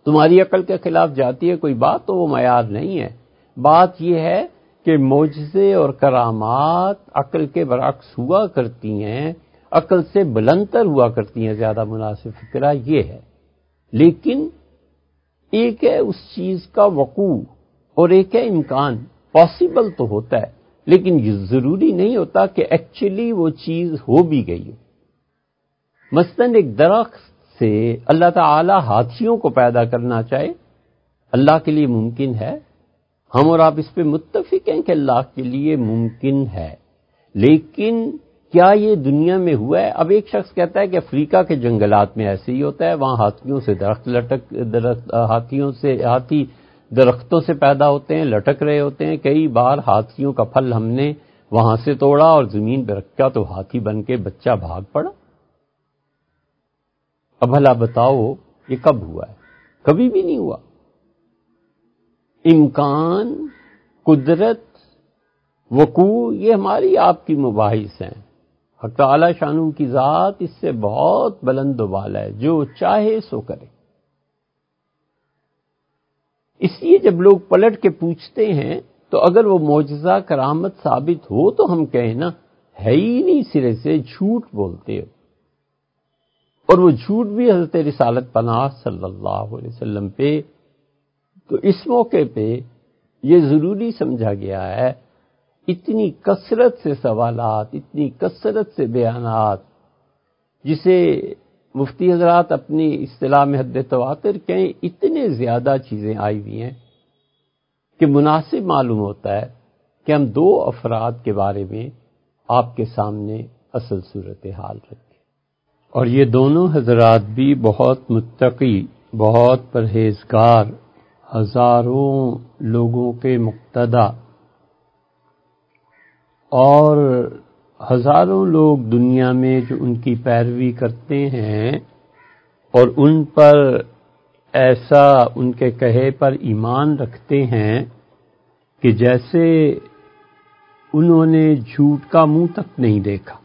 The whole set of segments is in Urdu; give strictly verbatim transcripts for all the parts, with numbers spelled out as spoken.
تمہاری عقل کے خلاف جاتی ہے کوئی بات تو وہ معیار نہیں ہے. بات یہ ہے کہ معجزے اور کرامات عقل کے برعکس ہوا کرتی ہیں، عقل سے بلندتر ہوا کرتی ہیں، زیادہ مناسب فکرہ یہ ہے. لیکن ایک ہے اس چیز کا وقوع اور ایک ہے امکان. پاسبل تو ہوتا ہے لیکن یہ ضروری نہیں ہوتا کہ ایکچولی وہ چیز ہو بھی گئی ہو. مثلاً ایک درخت سے اللہ تعالی ہاتھیوں کو پیدا کرنا چاہے، اللہ کے لیے ممکن ہے. ہم اور آپ اس پہ متفق ہیں کہ اللہ کے لیے ممکن ہے، لیکن کیا یہ دنیا میں ہوا ہے؟ اب ایک شخص کہتا ہے کہ افریقہ کے جنگلات میں ایسے ہی ہوتا ہے، وہاں ہاتھیوں سے درخت لٹک درخت ہاتھیوں سے ہاتھی درختوں سے پیدا ہوتے ہیں، لٹک رہے ہوتے ہیں. کئی بار ہاتھیوں کا پھل ہم نے وہاں سے توڑا اور زمین پہ رکھا تو ہاتھی بن کے بچہ بھاگ پڑا. اب بھلا بتاؤ یہ کب ہوا ہے؟ کبھی بھی نہیں ہوا. امکان، قدرت، وقوع یہ ہماری آپ کی مباحث ہیں. حق تعالی شانہ کی ذات اس سے بہت بلند و بالا ہے، جو چاہے سو کرے. اس لیے جب لوگ پلٹ کے پوچھتے ہیں تو اگر وہ معجزہ کرامت ثابت ہو تو ہم کہیں نا ہے ہی نہیں، سرے سے جھوٹ بولتے ہو. اور وہ جھوٹ بھی حضرت رسالت پناہ صلی اللہ علیہ وسلم پہ. تو اس موقع پہ یہ ضروری سمجھا گیا ہے، اتنی کثرت سے سوالات، اتنی کثرت سے بیانات، جسے مفتی حضرات اپنی اصطلاح میں حد تواتر کہیں، اتنے زیادہ چیزیں آئی ہوئی ہیں کہ مناسب معلوم ہوتا ہے کہ ہم دو افراد کے بارے میں آپ کے سامنے اصل صورتحال رکھیں. اور یہ دونوں حضرات بھی بہت متقی، بہت پرہیزگار، ہزاروں لوگوں کے مقتدی، اور ہزاروں لوگ دنیا میں جو ان کی پیروی کرتے ہیں اور ان پر ایسا ان کے کہے پر ایمان رکھتے ہیں کہ جیسے انہوں نے جھوٹ کا منہ تک نہیں دیکھا.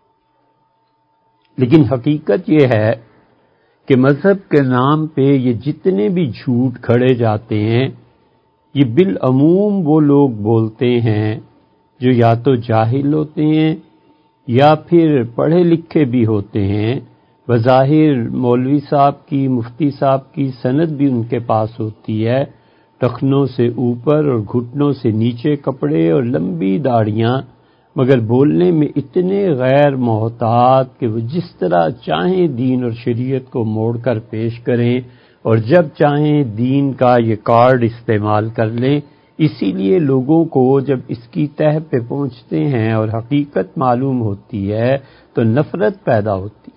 لیکن حقیقت یہ ہے کہ مذہب کے نام پہ یہ جتنے بھی جھوٹ کھڑے جاتے ہیں، یہ بالعموم وہ لوگ بولتے ہیں جو یا تو جاہل ہوتے ہیں یا پھر پڑھے لکھے بھی ہوتے ہیں. بظاہر مولوی صاحب کی، مفتی صاحب کی سند بھی ان کے پاس ہوتی ہے، ٹخنوں سے اوپر اور گھٹنوں سے نیچے کپڑے اور لمبی داڑھیاں، مگر بولنے میں اتنے غیر محتاط کہ وہ جس طرح چاہیں دین اور شریعت کو موڑ کر پیش کریں اور جب چاہیں دین کا یہ کارڈ استعمال کر لیں. اسی لیے لوگوں کو جب اس کی تہہ پہ پہنچتے ہیں اور حقیقت معلوم ہوتی ہے تو نفرت پیدا ہوتی.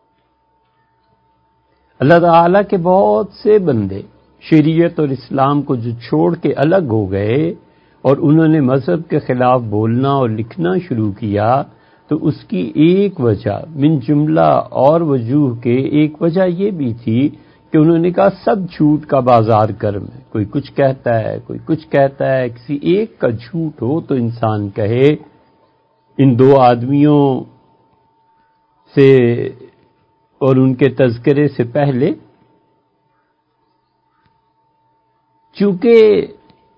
اللہ تعالیٰ کے بہت سے بندے شریعت اور اسلام کو جو چھوڑ کے الگ ہو گئے اور انہوں نے مذہب کے خلاف بولنا اور لکھنا شروع کیا، تو اس کی ایک وجہ من جملہ اور وجوہ کے ایک وجہ یہ بھی تھی کہ انہوں نے کہا سب جھوٹ کا بازار گرم ہے. کوئی کچھ کہتا ہے، کوئی کچھ کہتا ہے، کسی ایک کا جھوٹ ہو تو انسان کہے. ان دو آدمیوں سے اور ان کے تذکرے سے پہلے چونکہ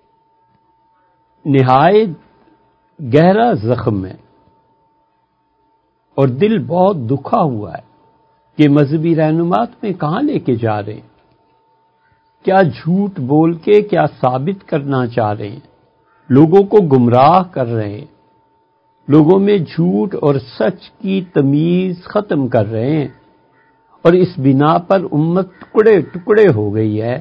نہایت گہرا زخم ہے اور دل بہت دکھا ہوا ہے کہ مذہبی رہنمات میں کہاں لے کے جا رہے ہیں، کیا جھوٹ بول کے کیا ثابت کرنا چاہ رہے ہیں، لوگوں کو گمراہ کر رہے ہیں، لوگوں میں جھوٹ اور سچ کی تمیز ختم کر رہے ہیں، اور اس بنا پر امت ٹکڑے ٹکڑے ہو گئی ہے.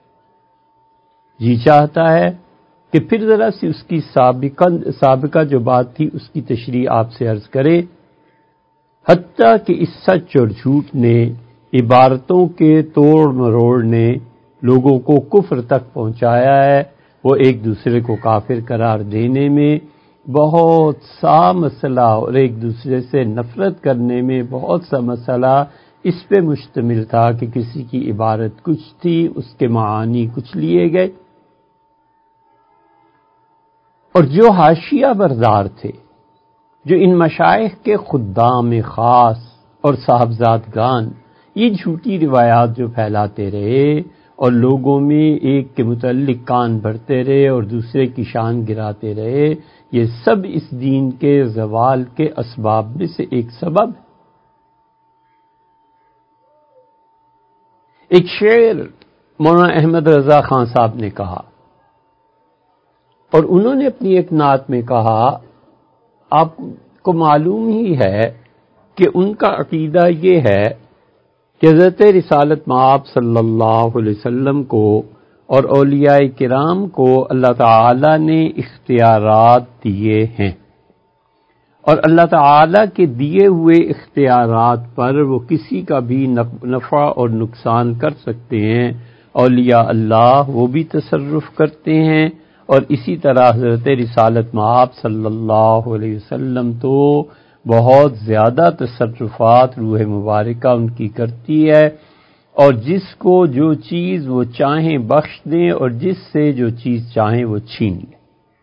جی چاہتا ہے کہ پھر ذرا سی اس کی سابقہ سابقہ جو بات تھی اس کی تشریح آپ سے عرض کرے. حتیٰ کہ اس سچ اور جھوٹ نے، عبارتوں کے توڑ مروڑ نے لوگوں کو کفر تک پہنچایا ہے. وہ ایک دوسرے کو کافر قرار دینے میں بہت سا مسئلہ اور ایک دوسرے سے نفرت کرنے میں بہت سا مسئلہ اس پہ مشتمل تھا کہ کسی کی عبارت کچھ تھی، اس کے معانی کچھ لیے گئے. اور جو حاشیہ بردار تھے، جو ان مشائخ کے خدام خاص اور صاحبزادگان یہ جھوٹی روایات جو پھیلاتے رہے اور لوگوں میں ایک کے متعلق کان بھرتے رہے اور دوسرے کی شان گراتے رہے، یہ سب اس دین کے زوال کے اسباب میں سے ایک سبب ہے۔ ایک شعر مولانا احمد رضا خان صاحب نے کہا، اور انہوں نے اپنی ایک نعت میں کہا، آپ کو معلوم ہی ہے کہ ان کا عقیدہ یہ ہے کہ حضرت رسالت مآب صلی اللہ علیہ وسلم کو اور اولیاء کرام کو اللہ تعالی نے اختیارات دیے ہیں، اور اللہ تعالی کے دیے ہوئے اختیارات پر وہ کسی کا بھی نفع اور نقصان کر سکتے ہیں۔ اولیاء اللہ وہ بھی تصرف کرتے ہیں، اور اسی طرح حضرت رسالت مآب صلی اللہ علیہ وسلم تو بہت زیادہ تصرفات روح مبارکہ ان کی کرتی ہے، اور جس کو جو چیز وہ چاہیں بخش دیں اور جس سے جو چیز چاہیں وہ چھین لیں۔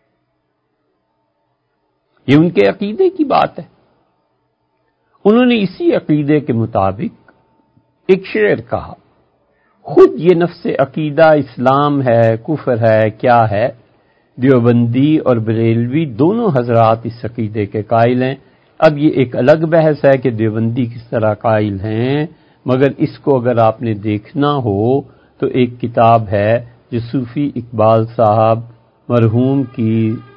یہ ان کے عقیدے کی بات ہے۔ انہوں نے اسی عقیدے کے مطابق ایک شعر کہا، خود یہ نفس عقیدہ اسلام ہے کفر ہے کیا ہے، دیوبندی اور بریلوی دونوں حضرات اس عقیدے کے قائل ہیں۔ اب یہ ایک الگ بحث ہے کہ دیوبندی کس طرح قائل ہیں، مگر اس کو اگر آپ نے دیکھنا ہو تو ایک کتاب ہے جو صوفی اقبال صاحب مرحوم کی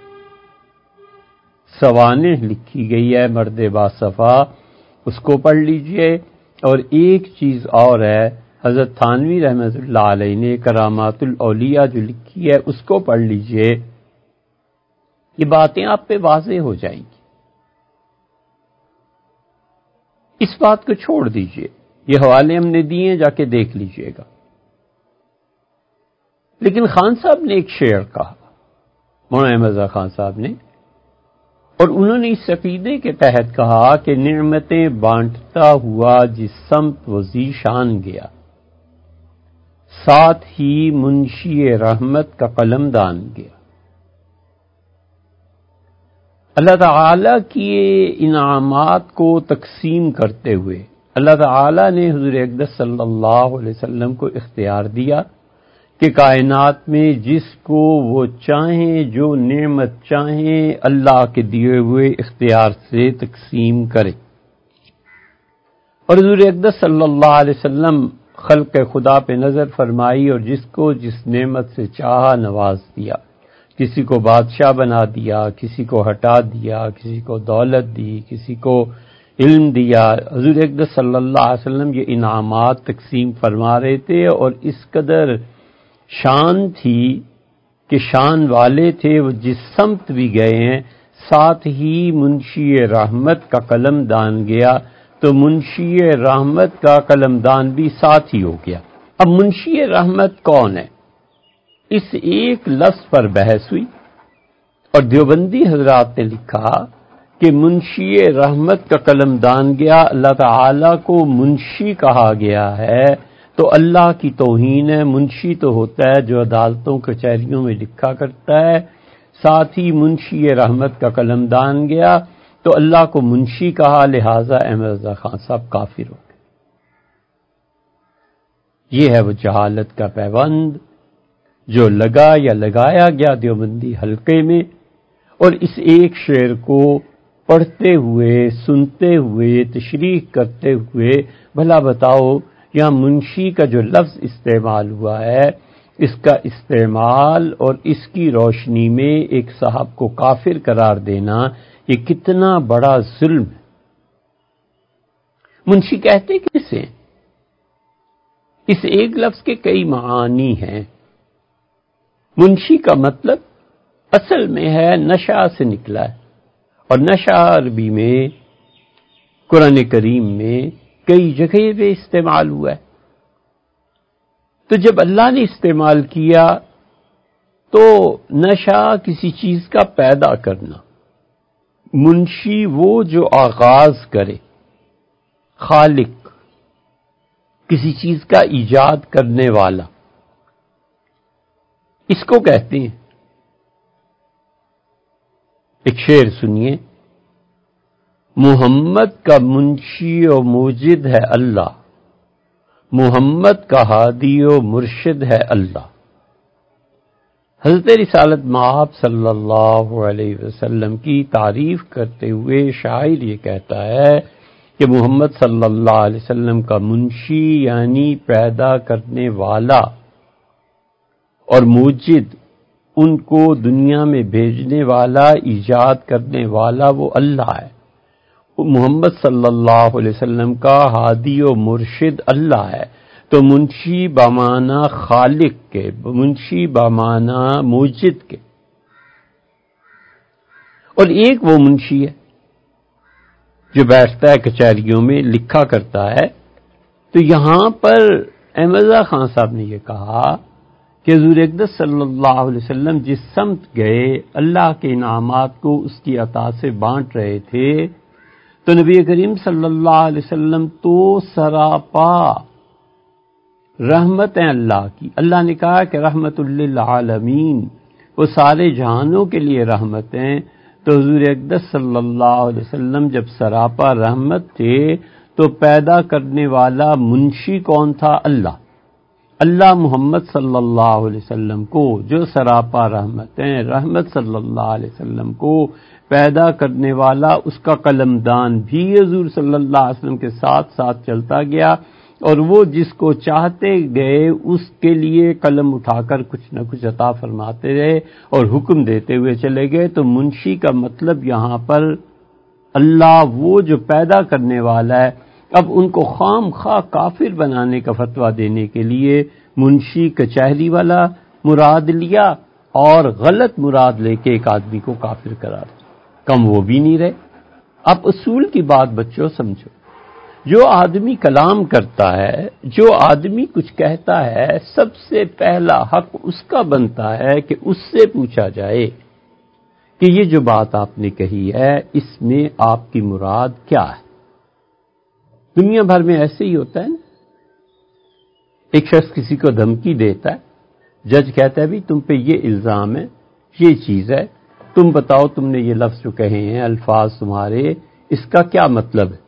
سوانح لکھی گئی ہے، مرد باصفا، اس کو پڑھ لیجئے۔ اور ایک چیز اور ہے، حضرت تھانوی رحمۃ اللہ علیہ نے کرامات الاولیاء جو لکھی ہے اس کو پڑھ لیجئے، یہ باتیں آپ پہ واضح ہو جائیں گی۔ اس بات کو چھوڑ دیجئے، یہ حوالے ہم نے دیے، جا کے دیکھ لیجئے گا۔ لیکن خان صاحب نے ایک شعر کہا، مولانا احمد رضا خان صاحب نے، اور انہوں نے اس عقیدے کے تحت کہا کہ نعمتیں بانٹتا ہوا جس سمت و ذیشان گیا، ساتھ ہی منشی رحمت کا قلم دان گیا۔ اللہ تعالی کی انعامات کو تقسیم کرتے ہوئے اللہ تعالی نے حضور اقدس صلی اللہ علیہ وسلم کو اختیار دیا کہ کائنات میں جس کو وہ چاہیں، جو نعمت چاہیں، اللہ کے دیے ہوئے اختیار سے تقسیم کرے۔ اور حضور اقدس صلی اللہ علیہ وسلم خلق خدا پہ نظر فرمائی اور جس کو جس نعمت سے چاہا نواز دیا، کسی کو بادشاہ بنا دیا، کسی کو ہٹا دیا، کسی کو دولت دی، کسی کو علم دیا۔ حضور اقدس صلی اللہ علیہ وسلم یہ انعامات تقسیم فرما رہے تھے، اور اس قدر شان تھی کہ شان والے تھے، وہ جس سمت بھی گئے ہیں ساتھ ہی منشی رحمت کا قلم دان گیا، تو منشی رحمت کا قلم دان بھی ساتھ ہی ہو گیا۔ اب منشی رحمت کون ہے، اس ایک لفظ پر بحث ہوئی، اور دیوبندی حضرات نے لکھا کہ منشی رحمت کا قلم دان گیا، اللہ تعالی کو منشی کہا گیا ہے تو اللہ کی توہین ہے۔ منشی تو ہوتا ہے جو عدالتوں کچہریوں میں لکھا کرتا ہے، ساتھ ہی منشی رحمت کا قلم دان گیا تو اللہ کو منشی کہا، لہذا احمد رضا خان صاحب کافر ہو گئے۔ یہ ہے وہ جہالت کا پیوند جو لگا یا لگایا گیا دیوبندی حلقے میں، اور اس ایک شعر کو پڑھتے ہوئے، سنتے ہوئے، تشریح کرتے ہوئے، بھلا بتاؤ یہاں منشی کا جو لفظ استعمال ہوا ہے، اس کا استعمال اور اس کی روشنی میں ایک صاحب کو کافر قرار دینا، یہ کتنا بڑا ظلم ہے۔ منشی کہتے کسے ہیں؟ اس ایک لفظ کے کئی معانی ہیں۔ منشی کا مطلب اصل میں ہے نشہ سے نکلا ہے، اور نشہ عربی میں قرآن کریم میں کئی جگہ پہ استعمال ہوا ہے۔ تو جب اللہ نے استعمال کیا تو نشہ کسی چیز کا پیدا کرنا، منشی وہ جو آغاز کرے، خالق، کسی چیز کا ایجاد کرنے والا، اس کو کہتے ہیں۔ ایک شعر سنیے، محمد کا منشی و موجد ہے اللہ، محمد کا ہادی و مرشد ہے اللہ۔ حضرت رسالت مآب صلی اللہ علیہ وسلم کی تعریف کرتے ہوئے شاعر یہ کہتا ہے کہ محمد صلی اللہ علیہ وسلم کا منشی یعنی پیدا کرنے والا اور موجد، ان کو دنیا میں بھیجنے والا، ایجاد کرنے والا وہ اللہ ہے۔ محمد صلی اللہ علیہ وسلم کا ہادی و مرشد اللہ ہے، تو منشی بمعنی خالق کے، منشی بمعنی موجد کے، اور ایک وہ منشی ہے جو بیٹھتا ہے کچہریوں میں لکھا کرتا ہے۔ تو یہاں پر احمد رضا خان صاحب نے یہ کہا کہ حضور اقدس صلی اللہ علیہ وسلم جس سمت گئے اللہ کے انعامات کو اس کی عطا سے بانٹ رہے تھے، تو نبی کریم صلی اللہ علیہ وسلم تو سراپا رحمت ہیں اللہ کی۔ اللہ نے کہا کہ رحمت للعالمین، وہ سارے جہانوں کے لیے رحمت ہیں۔ تو حضور اقدس صلی اللہ علیہ وسلم جب سراپا رحمت تھے تو پیدا کرنے والا منشی کون تھا؟ اللہ۔ اللہ محمد صلی اللہ علیہ وسلم کو جو سراپا رحمت ہیں، رحمت صلی اللہ علیہ وسلم کو پیدا کرنے والا، اس کا قلمدان بھی حضور صلی اللہ علیہ وسلم کے ساتھ ساتھ چلتا گیا، اور وہ جس کو چاہتے گئے اس کے لیے قلم اٹھا کر کچھ نہ کچھ عطا فرماتے رہے اور حکم دیتے ہوئے چلے گئے۔ تو منشی کا مطلب یہاں پر اللہ، وہ جو پیدا کرنے والا ہے۔ اب ان کو خام خواہ کافر بنانے کا فتویٰ دینے کے لیے منشی کچہری والا مراد لیا اور غلط مراد لے کے ایک آدمی کو کافر قرار دیا۔ کم وہ بھی نہیں رہے۔ اب اصول کی بات بچوں سمجھو، جو آدمی کلام کرتا ہے، جو آدمی کچھ کہتا ہے، سب سے پہلا حق اس کا بنتا ہے کہ اس سے پوچھا جائے کہ یہ جو بات آپ نے کہی ہے اس میں آپ کی مراد کیا ہے۔ دنیا بھر میں ایسے ہی ہوتا ہے نا، ایک شخص کسی کو دھمکی دیتا ہے، جج کہتا ہے بھی تم پہ یہ الزام ہے، یہ چیز ہے، تم بتاؤ تم نے یہ لفظ جو کہے ہیں، الفاظ تمہارے، اس کا کیا مطلب ہے؟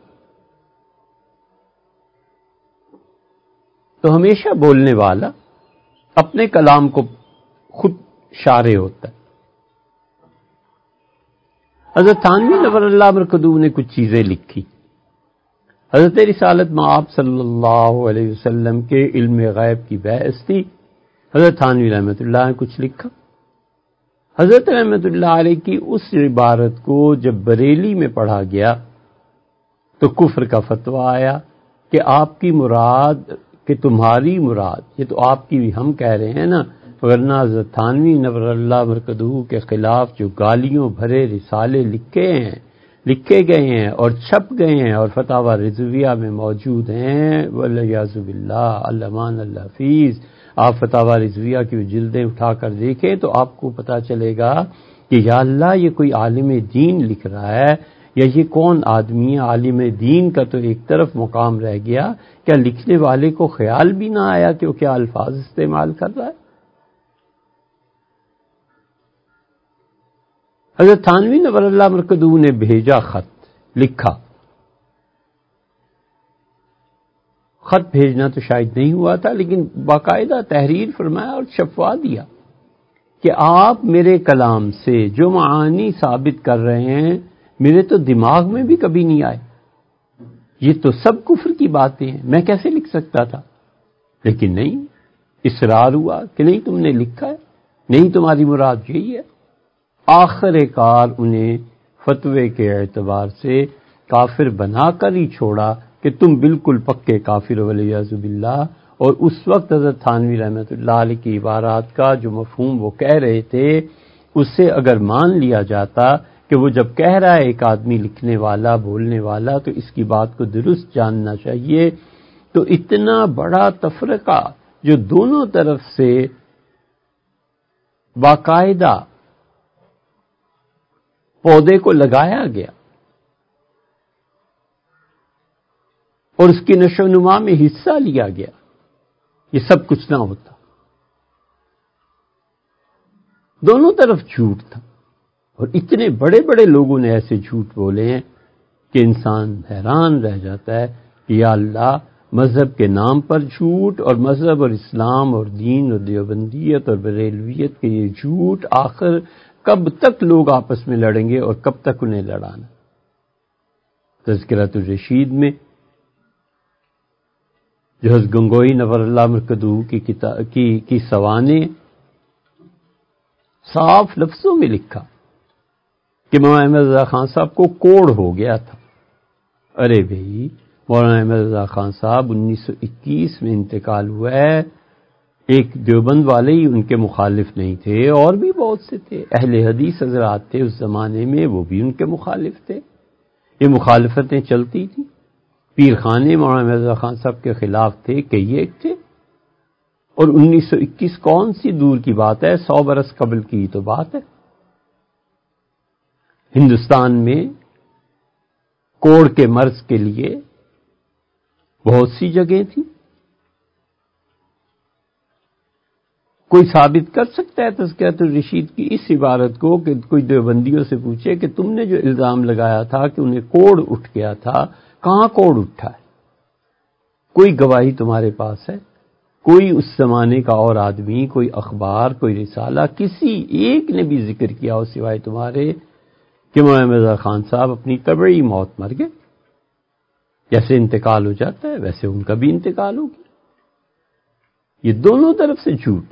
تو ہمیشہ بولنے والا اپنے کلام کو خود شارح ہوتا ہے۔ حضرت تھانوی نور اللہ مرکزو نے کچھ چیزیں لکھی۔ حضرت رسالت مآب صلی اللہ علیہ وسلم کے علم غیب کی بحث تھی، حضرت تھانوی رحمۃ اللہ نے کچھ لکھا۔ حضرت رحمۃ اللہ علیہ کی اس عبارت کو جب بریلی میں پڑھا گیا تو کفر کا فتویٰ آیا کہ آپ کی مراد، کہ تمہاری مراد، یہ تو آپ کی بھی ہم کہہ رہے ہیں نا، ورنہ حضرت تھانوی نور اللہ مرکزو کے خلاف جو گالیوں بھرے رسالے لکھے ہیں، لکھے گئے ہیں اور چھپ گئے ہیں اور فتاوی رضویہ میں موجود ہیں، والعیاذ باللہ، الامان الحفیظ، آپ فتاوی رضویہ کی جلدیں اٹھا کر دیکھیں تو آپ کو پتہ چلے گا کہ یا اللہ یہ کوئی عالم دین لکھ رہا ہے یا یہ کون آدمی ہے۔ عالم دین کا تو ایک طرف مقام رہ گیا، کیا لکھنے والے کو خیال بھی نہ آیا کہ وہ کیا الفاظ استعمال کر رہا ہے؟ حضرت تھانوی نور اللہ مرکزو نے بھیجا خط، لکھا۔ خط بھیجنا تو شاید نہیں ہوا تھا، لیکن باقاعدہ تحریر فرمایا اور چھپوا دیا کہ آپ میرے کلام سے جو معانی ثابت کر رہے ہیں میرے تو دماغ میں بھی کبھی نہیں آئے، یہ تو سب کفر کی باتیں ہیں، میں کیسے لکھ سکتا تھا؟ لیکن نہیں، اصرار ہوا کہ نہیں تم نے لکھا ہے، نہیں تمہاری مراد یہی ہے۔ آخر کار انہیں فتوے کے اعتبار سے کافر بنا کر ہی چھوڑا کہ تم بالکل پکے کافر والعیاذ باللہ۔ اور اس وقت حضرت تھانوی رحمۃ اللہ علیہ کی عبارات کا جو مفہوم وہ کہہ رہے تھے اسے اگر مان لیا جاتا کہ وہ جب کہہ رہا ہے ایک آدمی لکھنے والا، بولنے والا، تو اس کی بات کو درست جاننا چاہیے، تو اتنا بڑا تفرقہ جو دونوں طرف سے باقاعدہ پودے کو لگایا گیا اور اس کی نشو و نما میں حصہ لیا گیا، یہ سب کچھ نہ ہوتا۔ دونوں طرف جھوٹ تھا، اور اتنے بڑے بڑے لوگوں نے ایسے جھوٹ بولے ہیں کہ انسان حیران رہ جاتا ہے کہ یا اللہ مذہب کے نام پر جھوٹ، اور مذہب اور اسلام اور دین اور دیوبندیت اور بریلویت کے یہ جھوٹ آخر کب تک لوگ آپس میں لڑیں گے اور کب تک انہیں لڑانا؟ تذکرۃ الرشید میں جو حضرت گنگوئی نور اللہ مرکزہ کی کتاب کی کی سوانے صاف لفظوں میں لکھا کہ مولانا احمد رضا خان صاحب کو کوڑ ہو گیا تھا۔ ارے بھائی، مولانا احمد رضا خان صاحب انیس سو اکیس میں انتقال ہوا ہے، ایک دیوبند والے ہی ان کے مخالف نہیں تھے، اور بھی بہت سے تھے، اہل حدیث حضرات تھے اس زمانے میں، وہ بھی ان کے مخالف تھے، یہ مخالفتیں چلتی تھیں۔ پیر خانے مولانا احمد رضا خان صاحب کے خلاف تھے، کئی ایک تھے، اور انیس سو اکیس کون سی دور کی بات ہے، سو برس قبل کی تو بات ہے۔ ہندوستان میں کوڑ کے مرض کے لیے بہت سی جگہیں تھیں۔ کوئی ثابت کر سکتا ہے تذکرۃ الرشید کی اس عبارت کو کہ کوئی دیوبندیوں سے پوچھے کہ تم نے جو الزام لگایا تھا کہ انہیں کوڑ اٹھ گیا تھا، کہاں کوڑ اٹھا ہے؟ کوئی گواہی تمہارے پاس ہے؟ کوئی اس زمانے کا اور آدمی، کوئی اخبار، کوئی رسالہ، کسی ایک نے بھی ذکر کیا ہو سوائے تمہارے کہ مولانا رضا خان صاحب اپنی طبعی موت مر گئے؟ جیسے انتقال ہو جاتا ہے ویسے ان کا بھی انتقال ہو گیا۔ یہ دونوں طرف سے جھوٹ،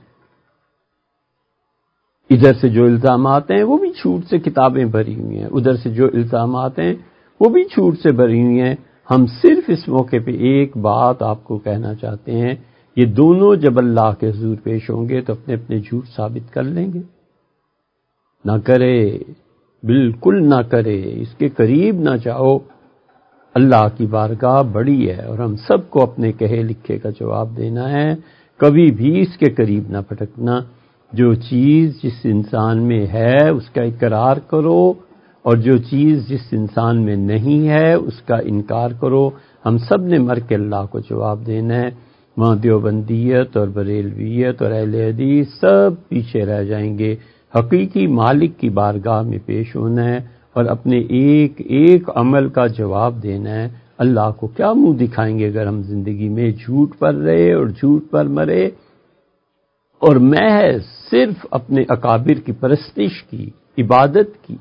ادھر سے جو الزامات ہیں وہ بھی جھوٹ سے کتابیں بھری ہوئی ہیں، ادھر سے جو الزامات ہیں وہ بھی جھوٹ سے بھری ہوئی ہیں۔ ہم صرف اس موقع پہ ایک بات آپ کو کہنا چاہتے ہیں، یہ دونوں جب اللہ کے حضور پیش ہوں گے تو اپنے اپنے جھوٹ ثابت کر لیں گے۔ نہ کرے، بالکل نہ کرے، اس کے قریب نہ جاؤ۔ اللہ کی بارگاہ بڑی ہے اور ہم سب کو اپنے کہے لکھے کا جواب دینا ہے، کبھی بھی اس کے قریب نہ پھٹکنا۔ جو چیز جس انسان میں ہے اس کا اقرار کرو، اور جو چیز جس انسان میں نہیں ہے اس کا انکار کرو۔ ہم سب نے مر کے اللہ کو جواب دینا ہے۔ وہاں دیوبندیت اور بریلویت اور اہل حدیث سب پیچھے رہ جائیں گے۔ حقیقی مالک کی بارگاہ میں پیش ہونا ہے اور اپنے ایک ایک عمل کا جواب دینا ہے۔ اللہ کو کیا منہ دکھائیں گے اگر ہم زندگی میں جھوٹ پر رہے اور جھوٹ پر مرے، اور محض صرف اپنے اکابر کی پرستش کی، عبادت کی،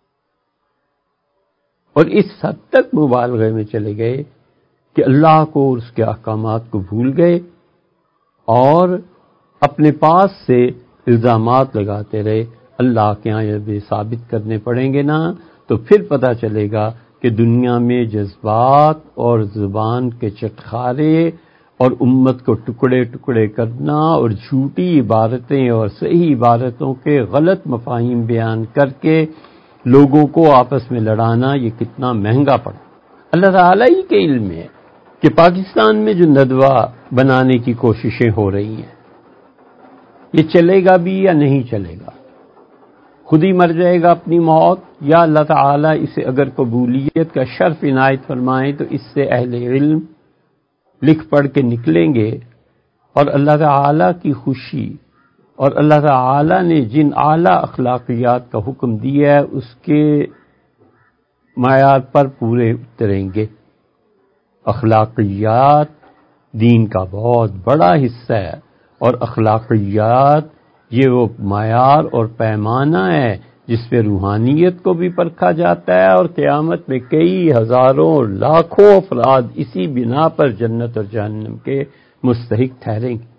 اور اس حد تک مبالغے میں چلے گئے کہ اللہ کو اور اس کے احکامات کو بھول گئے اور اپنے پاس سے الزامات لگاتے رہے۔ اللہ کے ہاں یہ ثابت کرنے پڑیں گے نا تو پھر پتہ چلے گا کہ دنیا میں جذبات اور زبان کے چٹخارے اور امت کو ٹکڑے ٹکڑے کرنا اور جھوٹی عبارتیں اور صحیح عبارتوں کے غلط مفاہیم بیان کر کے لوگوں کو آپس میں لڑانا یہ کتنا مہنگا پڑا۔ اللہ تعالیٰ ہی کے علم میں ہے کہ پاکستان میں جو ندوہ بنانے کی کوششیں ہو رہی ہیں یہ چلے گا بھی یا نہیں چلے گا، خود ہی مر جائے گا اپنی موت، یا اللہ تعالیٰ اسے اگر قبولیت کا شرف عنایت فرمائے تو اس سے اہل علم لکھ پڑھ کے نکلیں گے، اور اللہ تعالیٰ کی خوشی اور اللہ تعالیٰ نے جن اعلیٰ اخلاقیات کا حکم دیا ہے اس کے معیار پر پورے اتریں گے۔ اخلاقیات دین کا بہت بڑا حصہ ہے، اور اخلاقیات یہ وہ معیار اور پیمانہ ہے جس پہ روحانیت کو بھی پرکھا جاتا ہے، اور قیامت میں کئی ہزاروں لاکھوں افراد اسی بنا پر جنت اور جہنم کے مستحق ٹھہریں گے۔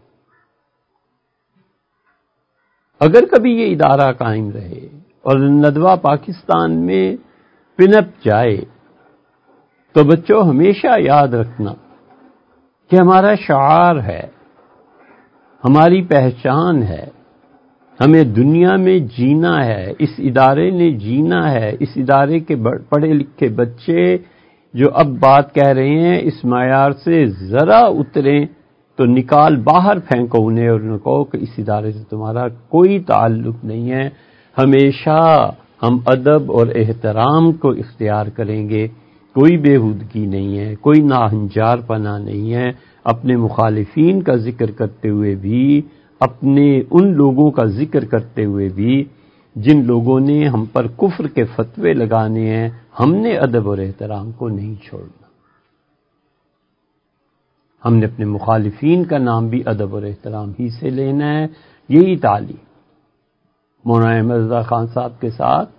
اگر کبھی یہ ادارہ قائم رہے اور ندوہ پاکستان میں پنپ جائے تو بچوں ہمیشہ یاد رکھنا کہ ہمارا شعار ہے، ہماری پہچان ہے، ہمیں دنیا میں جینا ہے، اس ادارے نے جینا ہے۔ اس ادارے کے پڑھے لکھے بچے جو اب بات کہہ رہے ہیں اس معیار سے ذرا اتریں تو نکال باہر پھینکو انہیں اور انہیں کہو کہ اس ادارے سے تمہارا کوئی تعلق نہیں ہے۔ ہمیشہ ہم ادب اور احترام کو اختیار کریں گے، کوئی بےہودگی نہیں ہے، کوئی ناہنجار پنا نہیں ہے۔ اپنے مخالفین کا ذکر کرتے ہوئے بھی، اپنے ان لوگوں کا ذکر کرتے ہوئے بھی جن لوگوں نے ہم پر کفر کے فتوے لگانے ہیں، ہم نے ادب اور احترام کو نہیں چھوڑنا۔ ہم نے اپنے مخالفین کا نام بھی ادب اور احترام ہی سے لینا ہے. یہی تعلیم مولانا احمد رضا خان صاحب کے ساتھ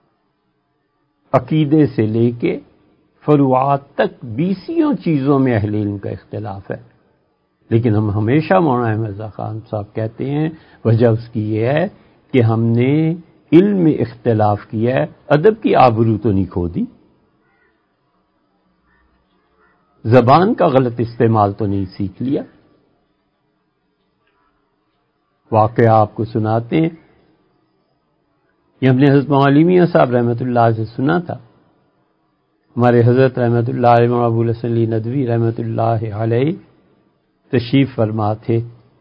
عقیدے سے لے کے فروعات تک بیسیوں چیزوں میں اہل علم کا اختلاف ہے، لیکن ہم ہمیشہ مولانا احمد رضا خان صاحب کہتے ہیں وجہ اس کی یہ ہے کہ ہم نے علم میں اختلاف کیا ہے، ادب کی آبرو تو نہیں کھو دی، زبان کا غلط استعمال تو نہیں سیکھ لیا. واقعہ آپ کو سناتے ہیں، یہ ہم نے حضرت مولانا میاں صاحب رحمۃ اللہ سے سنا تھا. ہمارے حضرت رحمۃ اللہ علیہ مولانا ابو الحسن علی ندوی رحمۃ اللہ علیہ تشریف فرما تھے،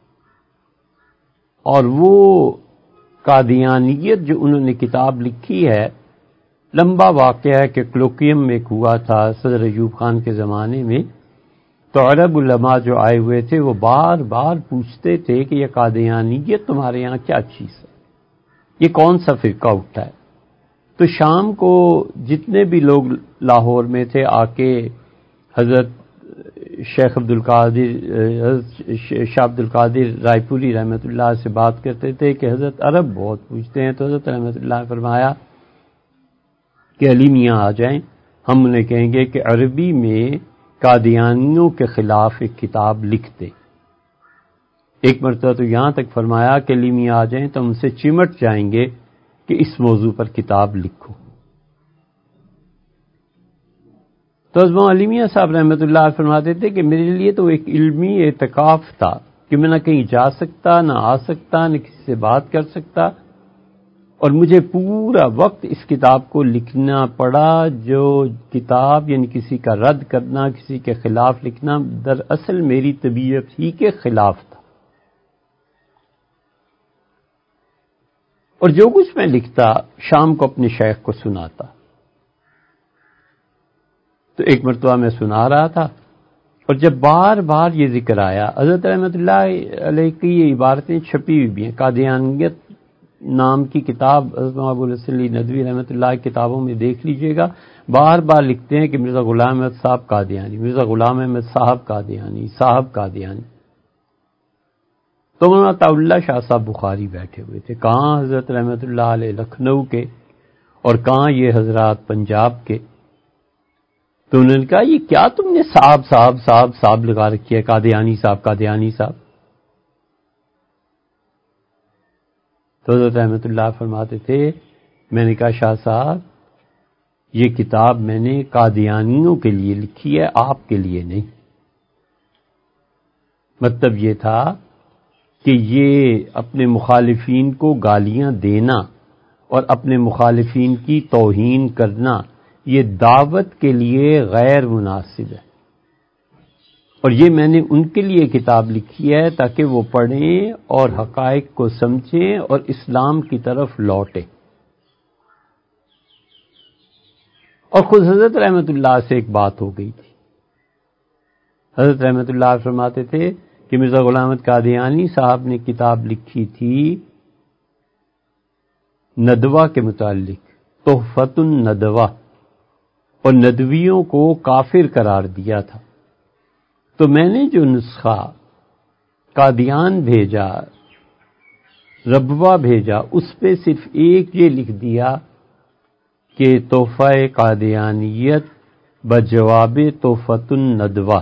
اور وہ قادیانیت جو انہوں نے کتاب لکھی ہے، لمبا واقعہ ہے کہ کلوکیم میں ہوا تھا صدر ایوب خان کے زمانے میں. تو عرب علماء جو آئے ہوئے تھے وہ بار بار پوچھتے تھے کہ یہ قادیانیت تمہارے یہاں کیا چیز ہے، یہ کون سا فرقہ اٹھا ہے. تو شام کو جتنے بھی لوگ لاہور میں تھے آ کے حضرت شیخ عبد القادر شاہ عبد القادر رائے پوری رحمۃ اللہ سے بات کرتے تھے کہ حضرت عرب بہت پوچھتے ہیں. تو حضرت رحمۃ اللہ نے فرمایا کہ علی میاں آ جائیں، ہم انہیں کہیں گے کہ عربی میں قادیانیوں کے خلاف ایک کتاب لکھ دے. ایک مرتبہ تو یہاں تک فرمایا کہ علی میاں آ جائیں تو ہم سے چمٹ جائیں گے کہ اس موضوع پر کتاب لکھو. تو حضرت علی میاں صاحب رحمۃ اللہ فرماتے تھے کہ میرے لیے تو ایک علمی اعتکاف تھا کہ میں نہ کہیں جا سکتا، نہ آ سکتا، نہ کسی سے بات کر سکتا، اور مجھے پورا وقت اس کتاب کو لکھنا پڑا. جو کتاب یعنی کسی کا رد کرنا، کسی کے خلاف لکھنا دراصل میری طبیعت ہی کے خلاف تھا، اور جو کچھ میں لکھتا شام کو اپنے شیخ کو سناتا. تو ایک مرتبہ میں سنا رہا تھا، اور جب بار بار یہ ذکر آیا، حضرت رحمۃ اللہ علیہ کی یہ عبارتیں چھپی ہوئی بھی ہیں، قادیانیت نام کی کتاب حضرت ابو الحسن علی ندوی رحمۃ اللہ کی کتابوں میں دیکھ لیجئے گا، بار بار لکھتے ہیں کہ مرزا غلام احمد صاحب قادیانی، مرزا غلام احمد صاحب قادیانی، صاحب قادیانی. تو مولانا عطاء اللہ شاہ صاحب بخاری بیٹھے ہوئے تھے، کہاں حضرت رحمۃ اللہ علیہ لکھنؤ کے اور کہاں یہ حضرات پنجاب کے. تو انہوں نے کہا یہ کیا تم نے صاحب صاحب صاحب صاحب لگا رکھی ہے، قادیانی صاحب قادیانی صاحب. تو حضرت رحمۃ اللہ فرماتے تھے، میں نے کہا شاہ صاحب یہ کتاب میں نے قادیانیوں کے لیے لکھی ہے، آپ کے لیے نہیں. مطلب یہ تھا کہ یہ اپنے مخالفین کو گالیاں دینا اور اپنے مخالفین کی توہین کرنا یہ دعوت کے لیے غیر مناسب ہے، اور یہ میں نے ان کے لیے کتاب لکھی ہے تاکہ وہ پڑھیں اور حقائق کو سمجھیں اور اسلام کی طرف لوٹیں. اور خود حضرت رحمۃ اللہ سے ایک بات ہو گئی تھی. حضرت رحمۃ اللہ فرماتے تھے کہ مرزا غلام احمد قادیانی صاحب نے کتاب لکھی تھی ندوہ کے متعلق، تحفۃ الندوہ، اور ندویوں کو کافر قرار دیا تھا. تو میں نے جو نسخہ قادیان بھیجا، ربوہ بھیجا، اس پہ صرف ایک یہ لکھ دیا کہ تحفہ قادیانیت بجواب تحفۃ الندوہ.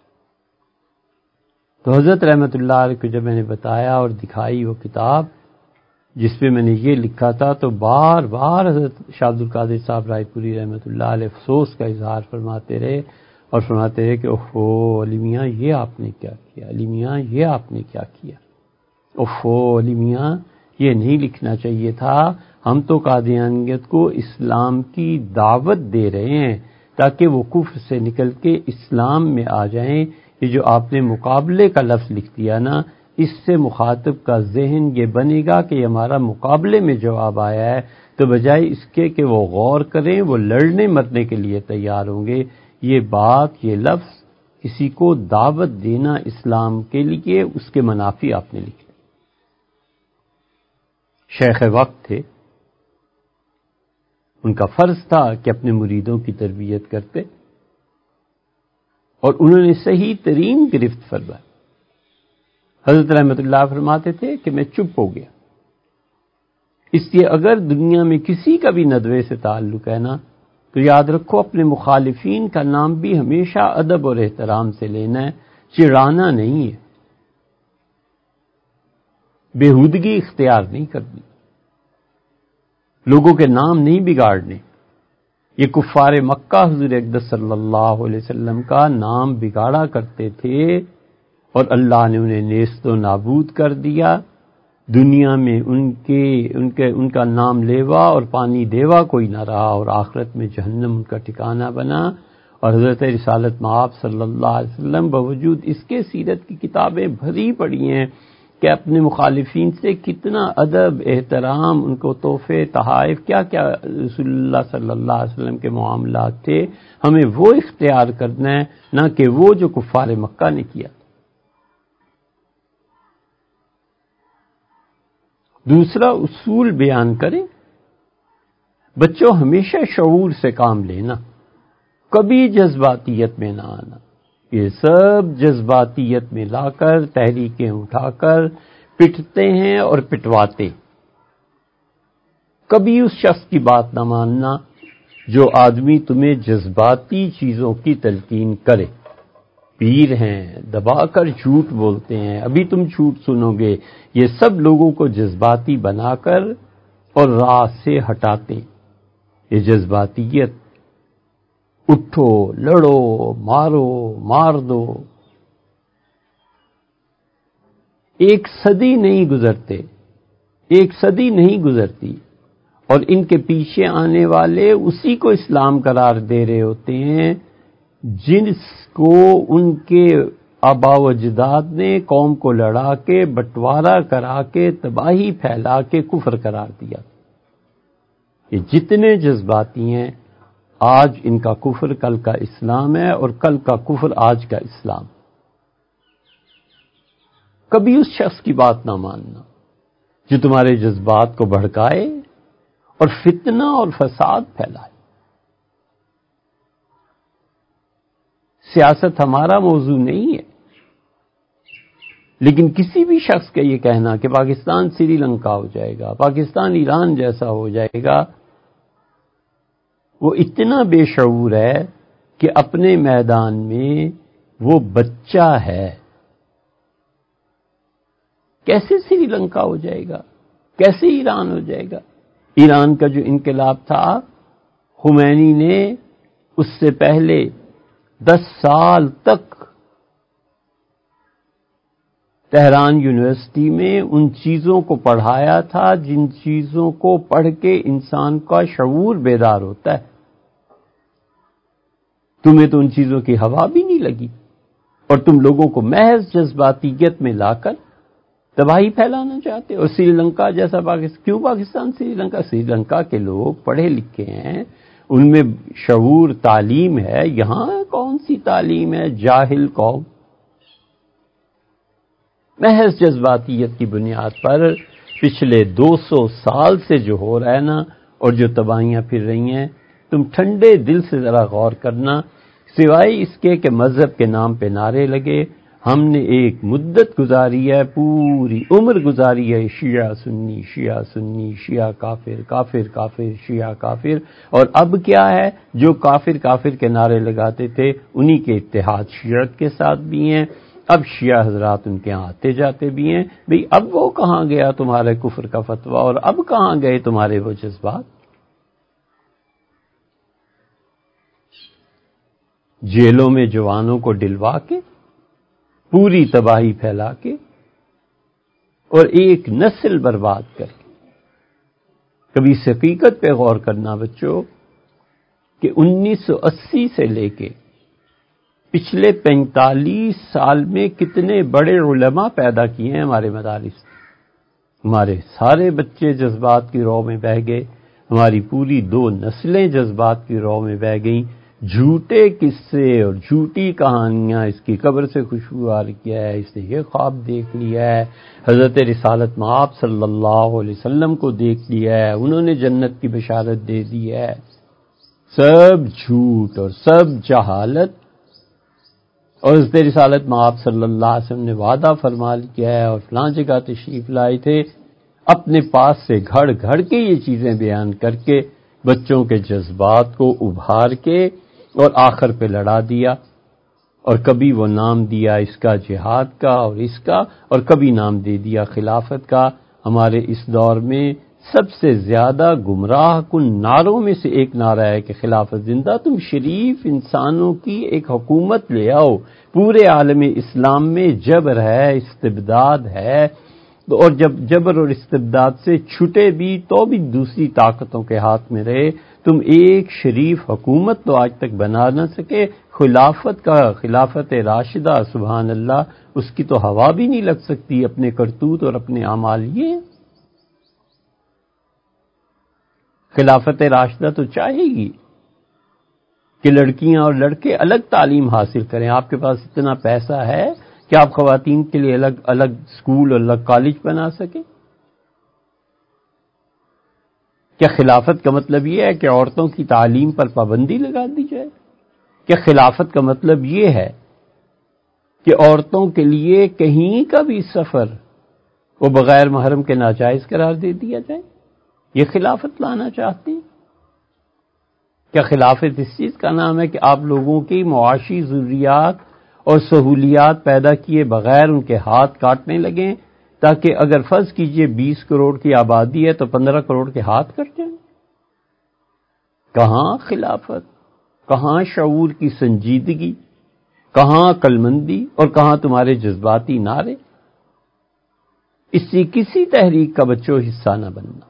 تو حضرت رحمۃ اللہ علیہ کو جب میں نے بتایا اور دکھائی وہ کتاب جس پہ میں نے یہ لکھا تھا، تو بار بار حضرت شاہ عبد القادر صاحب رائے پوری رحمۃ اللہ علیہ افسوس کا اظہار فرماتے رہے اور فرماتے رہے کہ اوفو علی میاں یہ آپ نے کیا کیا، علی میاں یہ آپ نے کیا کیا، اوفو علی میاں یہ نہیں لکھنا چاہیے تھا. ہم تو قادیانیت کو اسلام کی دعوت دے رہے ہیں تاکہ وہ کفر سے نکل کے اسلام میں آ جائیں. یہ جو آپ نے مقابلے کا لفظ لکھ دیا نا، اس سے مخاطب کا ذہن یہ بنے گا کہ یہ ہمارا مقابلے میں جواب آیا ہے، تو بجائے اس کے کہ وہ غور کریں وہ لڑنے مرنے کے لیے تیار ہوں گے. یہ بات، یہ لفظ کسی کو دعوت دینا اسلام کے لیے، اس کے منافی آپ نے لکھ دیا. شیخ وقت تھے، ان کا فرض تھا کہ اپنے مریدوں کی تربیت کرتے، اور انہوں نے صحیح ترین گرفت فرمائی. حضرت رحمت اللہ فرماتے تھے کہ میں چپ ہو گیا، اس لیے اگر دنیا میں کسی کا بھی ندوے سے تعلق ہے نا تو یاد رکھو اپنے مخالفین کا نام بھی ہمیشہ ادب اور احترام سے لینا ہے، چڑھانا نہیں ہے، بےہودگی اختیار نہیں کرنی، لوگوں کے نام نہیں بگاڑنے. یہ کفار مکہ حضور اقدس صلی اللہ علیہ وسلم کا نام بگاڑا کرتے تھے اور اللہ نے انہیں نیست و نابود کر دیا. دنیا میں ان کے ان کے ان کا نام لیوا اور پانی دیوا کوئی نہ رہا، اور آخرت میں جہنم ان کا ٹھکانہ بنا. اور حضرت رسالت مآب صلی اللہ علیہ وسلم باوجود اس کے سیرت کی کتابیں بھری پڑی ہیں کہ اپنے مخالفین سے کتنا ادب، احترام، ان کو تحفے، تحائف، کیا کیا رسول اللہ صلی اللہ علیہ وسلم کے معاملات تھے. ہمیں وہ اختیار کرنا ہے، نہ کہ وہ جو کفار مکہ نے کیا. دوسرا اصول بیان کریں، بچوں ہمیشہ شعور سے کام لینا، کبھی جذباتیت میں نہ آنا. یہ سب جذباتیت میں لا کر تحریکیں اٹھا کر پٹتے ہیں اور پٹواتے. کبھی اس شخص کی بات نہ ماننا جو آدمی تمہیں جذباتی چیزوں کی تلقین کرے. پیر ہیں، دبا کر جھوٹ بولتے ہیں، ابھی تم جھوٹ سنو گے، یہ سب لوگوں کو جذباتی بنا کر اور راہ سے ہٹاتے. یہ جذباتیت، اٹھو، لڑو، مارو، مار دو. ایک صدی نہیں گزرتے، ایک صدی نہیں گزرتی اور ان کے پیچھے آنے والے اسی کو اسلام قرار دے رہے ہوتے ہیں جس کو ان کے آبا و اجداد نے قوم کو لڑا کے، بٹوارا کرا کے، تباہی پھیلا کے کفر قرار دیا. یہ جتنے جذباتی ہیں، آج ان کا کفر کل کا اسلام ہے، اور کل کا کفر آج کا اسلام. کبھی اس شخص کی بات نہ ماننا جو تمہارے جذبات کو بھڑکائے اور فتنہ اور فساد پھیلائے. سیاست ہمارا موضوع نہیں ہے، لیکن کسی بھی شخص کا یہ کہنا کہ پاکستان سری لنکا ہو جائے گا، پاکستان ایران جیسا ہو جائے گا، وہ اتنا بے شعور ہے کہ اپنے میدان میں وہ بچہ ہے. کیسے سری لنکا ہو جائے گا؟ کیسے ایران ہو جائے گا؟ ایران کا جو انقلاب تھا، خمینی نے اس سے پہلے دس سال تک تہران یونیورسٹی میں ان چیزوں کو پڑھایا تھا جن چیزوں کو پڑھ کے انسان کا شعور بیدار ہوتا ہے. تمہیں تو ان چیزوں کی ہوا بھی نہیں لگی، اور تم لوگوں کو محض جذباتیت میں لا کر تباہی پھیلانا چاہتے. اور سری لنکا جیسا پاکستان، کیوں پاکستان سری لنکا؟ سری لنکا کے لوگ پڑھے لکھے ہیں، ان میں شعور، تعلیم ہے. یہاں کون سی تعلیم ہے؟ جاہل قوم. محض جذباتیت کی بنیاد پر پچھلے دو سو سال سے جو ہو رہا ہے نا، اور جو تباہیاں پھر رہی ہیں، تم ٹھنڈے دل سے ذرا غور کرنا. سوائے اس کے کہ مذہب کے نام پہ نعرے لگے، ہم نے ایک مدت گزاری ہے، پوری عمر گزاری ہے، شیعہ سنی، شیعہ سنی، شیعہ کافر، کافر کافر، شیعہ کافر. اور اب کیا ہے؟ جو کافر کافر کے نعرے لگاتے تھے انہی کے اتحاد شیعت کے ساتھ بھی ہیں. اب شیعہ حضرات ان کے ہاں آتے جاتے بھی ہیں. بھئی اب وہ کہاں گیا تمہارے کفر کا فتویٰ، اور اب کہاں گئے تمہارے وہ جذبات؟ جیلوں میں جوانوں کو ڈلوا کے، پوری تباہی پھیلا کے، اور ایک نسل برباد کر کے. کبھی اس حقیقت پہ غور کرنا بچوں کہ انیس سو اسی سے لے کے پچھلے پینتالیس سال میں کتنے بڑے علماء پیدا کیے ہیں ہمارے مدارس. ہمارے سارے بچے جذبات کی رو میں بہہ گئے، ہماری پوری دو نسلیں جذبات کی رو میں بہہ گئیں. جھوٹے قصے اور جھوٹی کہانیاں، اس کی قبر سے خوشبو کیا ہے، اس نے یہ خواب دیکھ لیا ہے، حضرت رسالت مآب صلی اللہ علیہ وسلم کو دیکھ لیا ہے، انہوں نے جنت کی بشارت دے دی ہے. سب جھوٹ اور سب جہالت اور حضرت رسالت مآب صلی اللہ علیہ وسلم نے وعدہ فرما لیا ہے اور فلاں جگہ تشریف لائے تھے، اپنے پاس سے گھڑ گھڑ کے یہ چیزیں بیان کر کے بچوں کے جذبات کو ابھار کے اور آخر پہ لڑا دیا، اور کبھی وہ نام دیا اس کا جہاد کا اور اس کا، اور کبھی نام دے دیا خلافت کا۔ ہمارے اس دور میں سب سے زیادہ گمراہ کن نعروں میں سے ایک نعرہ ہے کہ خلافت زندہ۔ تم شریف انسانوں کی ایک حکومت لے آؤ، پورے عالم اسلام میں جبر ہے، استبداد ہے، اور جب جبر اور استبداد سے چھٹے بھی تو بھی دوسری طاقتوں کے ہاتھ میں رہے، تم ایک شریف حکومت تو آج تک بنا نہ سکے۔ خلافت کا، خلافت راشدہ، سبحان اللہ، اس کی تو ہوا بھی نہیں لگ سکتی، اپنے کرتوت اور اپنے اعمال یہ۔ خلافت راشدہ تو چاہے گی کہ لڑکیاں اور لڑکے الگ تعلیم حاصل کریں۔ آپ کے پاس اتنا پیسہ ہے کہ آپ خواتین کے لیے الگ الگ اسکول اور الگ کالج بنا سکیں؟ کیا خلافت کا مطلب یہ ہے کہ عورتوں کی تعلیم پر پابندی لگا دی جائے؟ کیا خلافت کا مطلب یہ ہے کہ عورتوں کے لیے کہیں کا بھی سفر وہ بغیر محرم کے ناجائز قرار دے دیا جائے؟ یہ خلافت لانا چاہتے ہیں؟ کیا خلافت اس چیز کا نام ہے کہ آپ لوگوں کی معاشی ضروریات اور سہولیات پیدا کیے بغیر ان کے ہاتھ کاٹنے لگیں، تاکہ اگر فرض کیجئے بیس کروڑ کی آبادی ہے تو پندرہ کروڑ کے ہاتھ کٹ جائیں؟ کہاں خلافت، کہاں شعور کی سنجیدگی، کہاں عقلمندی، اور کہاں تمہارے جذباتی نعرے؟ اس سے کسی تحریک کا بچوں حصہ نہ بننا۔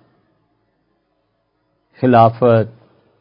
خلافت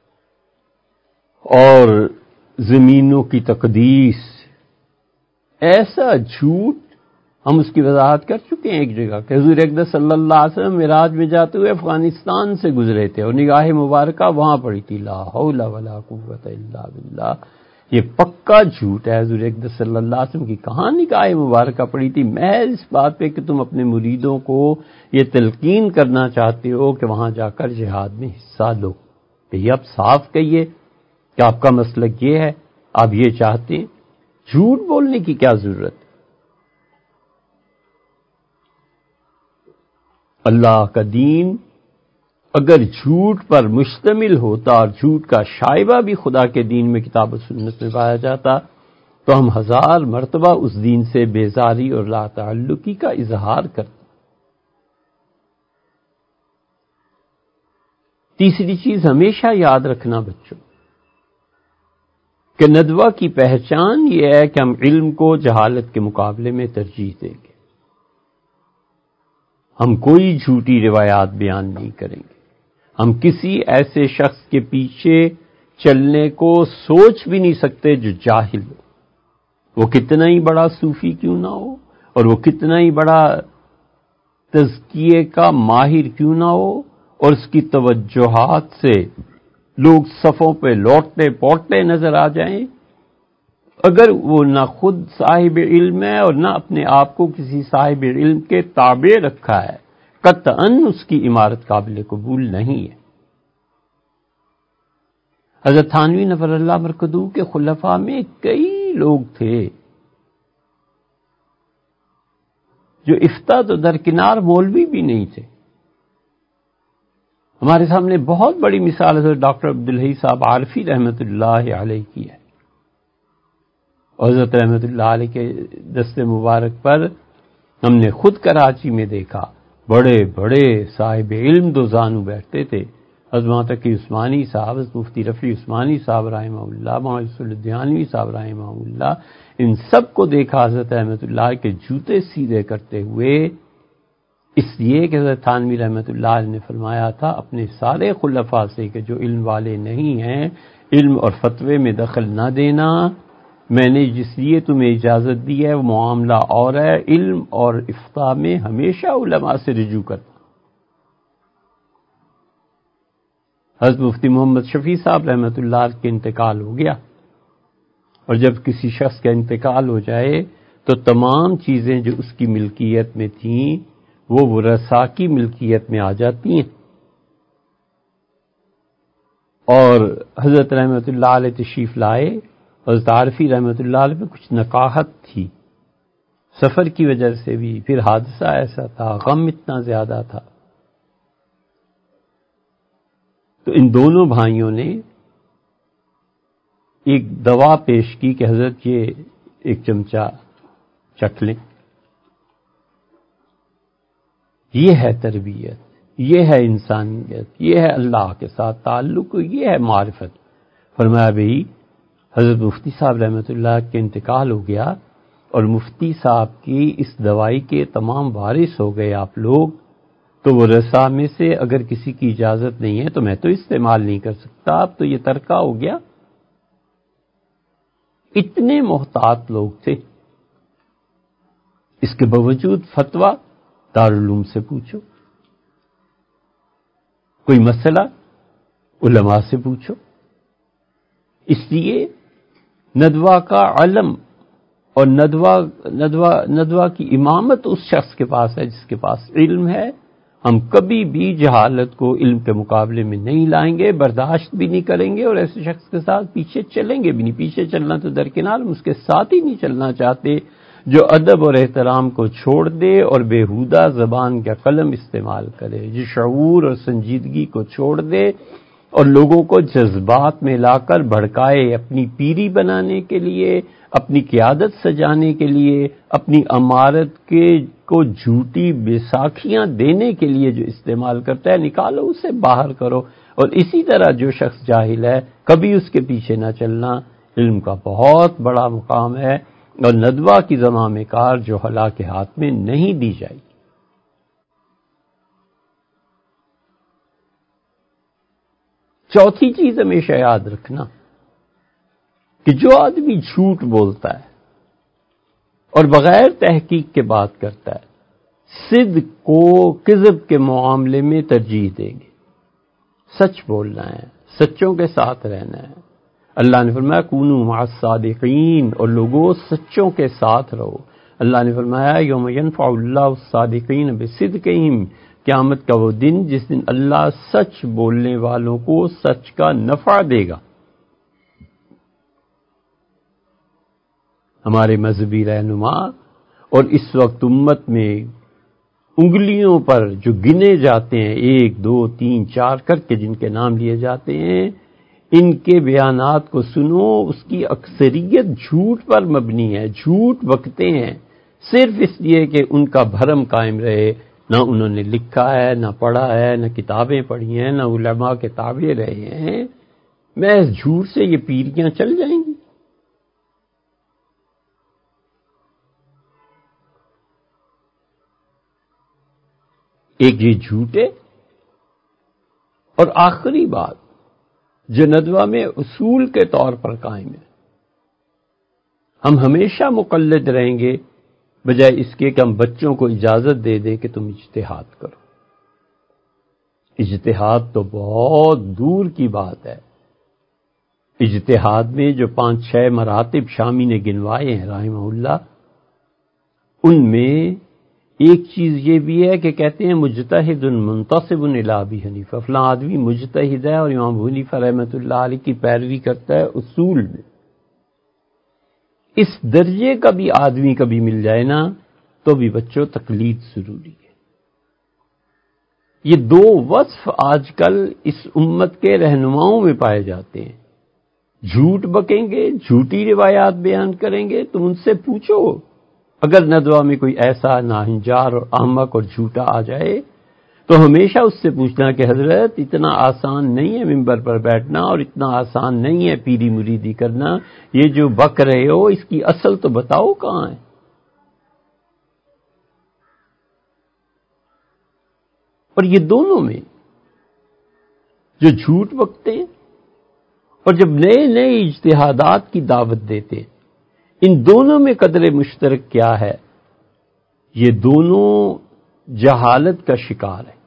اور زمینوں کی تقدیس ایسا جھوٹ، ہم اس کی وضاحت کر چکے ہیں ایک جگہ کہ حضور اقدس صلی اللہ علیہ وسلم معراج میں جاتے ہوئے افغانستان سے گزرے تھے اور نگاہ مبارکہ وہاں پڑی تھی، لا حول ولا قوت الا باللہ۔ یہ پکا جھوٹ ہے۔ حضور اقدس صلی اللہ علیہ وسلم کی کہاں نگاہ مبارکہ پڑی تھی؟ محض اس بات پہ کہ تم اپنے مریدوں کو یہ تلقین کرنا چاہتے ہو کہ وہاں جا کر جہاد میں حصہ لو۔ کہ یہ اب صاف کہیے کہ آپ کا مسلک یہ ہے، آپ یہ چاہتے ہیں، جھوٹ بولنے کی کیا ضرورت؟ اللہ کا دین اگر جھوٹ پر مشتمل ہوتا اور جھوٹ کا شائبہ بھی خدا کے دین میں کتاب و سنت میں پایا جاتا تو ہم ہزار مرتبہ اس دین سے بیزاری اور لا تعلقی کا اظہار کرتے۔ تیسری چیز ہمیشہ یاد رکھنا بچوں کہ ندوہ کی پہچان یہ ہے کہ ہم علم کو جہالت کے مقابلے میں ترجیح دیں گے۔ ہم کوئی جھوٹی روایات بیان نہیں کریں گے، ہم کسی ایسے شخص کے پیچھے چلنے کو سوچ بھی نہیں سکتے جو جاہل ہو، وہ کتنا ہی بڑا صوفی کیوں نہ ہو اور وہ کتنا ہی بڑا تزکیے کا ماہر کیوں نہ ہو، اور اس کی توجہات سے لوگ صفوں پہ لوٹتے پوٹتے نظر آ جائیں، اگر وہ نہ خود صاحب علم ہے اور نہ اپنے آپ کو کسی صاحب علم کے تابع رکھا ہے، قطعاً اس کی عمارت قابل قبول نہیں ہے۔ حضرت تھانوی نور اللہ مرقدو کے خلفاء میں کئی لوگ تھے جو افتاء تو درکنار مولوی بھی نہیں تھے۔ ہمارے سامنے بہت بڑی مثال حضرت ڈاکٹر عبدالحی صاحب عارفی رحمۃ اللہ علیہ کی ہے، اور حضرت رحمۃ اللہ علیہ کے دست مبارک پر ہم نے خود کراچی میں دیکھا بڑے بڑے صاحب علم دو زانو بیٹھتے تھے، حضرت تقی عثمانی صاحب، حضرت مفتی رفیع عثمانی صاحب رحمہ اللہ، مولانا الدیانوی صاحب رحمہ اللہ، ان سب کو دیکھا حضرت رحمۃ اللہ کے جوتے سیدھے کرتے ہوئے، اس لیے کہ حضرت تھانوی رحمۃ اللہ علیہ نے فرمایا تھا اپنے سارے خلفاء سے کہ جو علم والے نہیں ہیں علم اور فتوے میں دخل نہ دینا، میں نے جس لیے تمہیں اجازت دی ہے وہ معاملہ اور ہے، علم اور افتاء میں ہمیشہ علماء سے رجوع کرنا۔ حضرت مفتی محمد شفیع صاحب رحمۃ اللہ علیہ کے انتقال ہو گیا، اور جب کسی شخص کا انتقال ہو جائے تو تمام چیزیں جو اس کی ملکیت میں تھیں وہ ورثاء کی ملکیت میں آ جاتی ہیں، اور حضرت رحمۃ اللہ علیہ تشریف لائے حضرت عارفی رحمۃ اللہ علیہ میں کچھ نقاہت تھی، سفر کی وجہ سے بھی، پھر حادثہ ایسا تھا، غم اتنا زیادہ تھا. تو ان دونوں بھائیوں نے ایک دوا پیش کی کہ حضرت یہ ایک چمچہ چکھ لیں. یہ ہے تربیت، یہ ہے انسانیت، یہ ہے اللہ کے ساتھ تعلق، یہ ہے معرفت. فرمایا بھئی حضرت مفتی صاحب رحمۃ اللہ کے انتقال ہو گیا اور مفتی صاحب کی اس دوائی کے تمام وارث ہو گئے آپ لوگ، تو وہ رسا میں سے اگر کسی کی اجازت نہیں ہے تو میں تو استعمال نہیں کر سکتا، اب تو یہ ترکہ ہو گیا. اتنے محتاط لوگ تھے. اس کے باوجود فتویٰ دارالعلوم سے پوچھو، کوئی مسئلہ علماء سے پوچھو. اس لیے ندوہ کا علم اور ندوہ ندوہ ندوہ کی امامت اس شخص کے پاس ہے جس کے پاس علم ہے. ہم کبھی بھی جہالت کو علم کے مقابلے میں نہیں لائیں گے، برداشت بھی نہیں کریں گے، اور ایسے شخص کے ساتھ پیچھے چلیں گے بھی نہیں. پیچھے چلنا تو درکنار، ہم اس کے ساتھ ہی نہیں چلنا چاہتے جو ادب اور احترام کو چھوڑ دے اور بیہودہ زبان کا قلم استعمال کرے، جو شعور اور سنجیدگی کو چھوڑ دے اور لوگوں کو جذبات میں لا کر بھڑکائے، اپنی پیری بنانے کے لیے، اپنی قیادت سجانے کے لیے، اپنی امارت کے کو جھوٹی بیساکھیاں دینے کے لیے جو استعمال کرتا ہے، نکالو اسے، باہر کرو. اور اسی طرح جو شخص جاہل ہے کبھی اس کے پیچھے نہ چلنا. علم کا بہت بڑا مقام ہے اور ندوہ کی زمام کار جو حلا کے ہاتھ میں نہیں دی جائے گی. چوتھی چیز ہمیشہ یاد رکھنا کہ جو آدمی جھوٹ بولتا ہے اور بغیر تحقیق کے بات کرتا ہے، صدق کو کذب کے معاملے میں ترجیح دیں گے. سچ بولنا ہے، سچوں کے ساتھ رہنا ہے. اللہ نے فرمایا کونوا مع الصادقین، اور لوگوں سچوں کے ساتھ رہو. اللہ نے فرمایا یوم ینفع اللہ الصادقین بصدقہم، قیامت کا وہ دن جس دن اللہ سچ بولنے والوں کو سچ کا نفع دے گا. ہمارے مذہبی رہنما اور اس وقت امت میں انگلیوں پر جو گنے جاتے ہیں، ایک دو تین چار کر کے جن کے نام لیے جاتے ہیں، ان کے بیانات کو سنو، اس کی اکثریت جھوٹ پر مبنی ہے. جھوٹ بکتے ہیں صرف اس لیے کہ ان کا بھرم قائم رہے. نہ انہوں نے لکھا ہے، نہ پڑھا ہے، نہ کتابیں پڑھی ہیں، نہ علماء کے تابع رہے ہیں. محض جھوٹ سے یہ پیریاں چل جائیں گی. ایک یہ جھوٹے. اور آخری بات جو ندوہ میں اصول کے طور پر قائم ہے، ہم ہمیشہ مقلد رہیں گے بجائے اس کے کہ ہم بچوں کو اجازت دے دیں کہ تم اجتہاد کرو. اجتہاد تو بہت دور کی بات ہے. اجتہاد میں جو پانچ چھ مراتب شامی نے گنوائے ہیں رحمہ اللہ، ان میں ایک چیز یہ بھی ہے کہ کہتے ہیں مجتہد منتصب الی ابی حنیفہ، فلاں آدمی مجتہد ہے اور امام ابو حنیفہ رحمۃ اللہ علیہ کی پیروی کرتا ہے اصول میں. اس درجے کا بھی آدمی کبھی مل جائے نا تو بھی بچوں تقلید ضروری ہے. یہ دو وصف آج کل اس امت کے رہنماؤں میں پائے جاتے ہیں. جھوٹ بکیں گے، جھوٹی روایات بیان کریں گے. تم ان سے پوچھو اگر ندوہ میں کوئی ایسا ناہنجار اور احمق اور جھوٹا آ جائے تو ہمیشہ اس سے پوچھنا کہ حضرت اتنا آسان نہیں ہے ممبر پر بیٹھنا، اور اتنا آسان نہیں ہے پیری مریدی کرنا. یہ جو بک رہے ہو اس کی اصل تو بتاؤ کہاں ہے. اور یہ دونوں میں جو جھوٹ بکتے ہیں اور جب نئے نئے اجتہادات کی دعوت دیتے، ان دونوں میں قدر مشترک کیا ہے؟ یہ دونوں جہالت کا شکار ہے.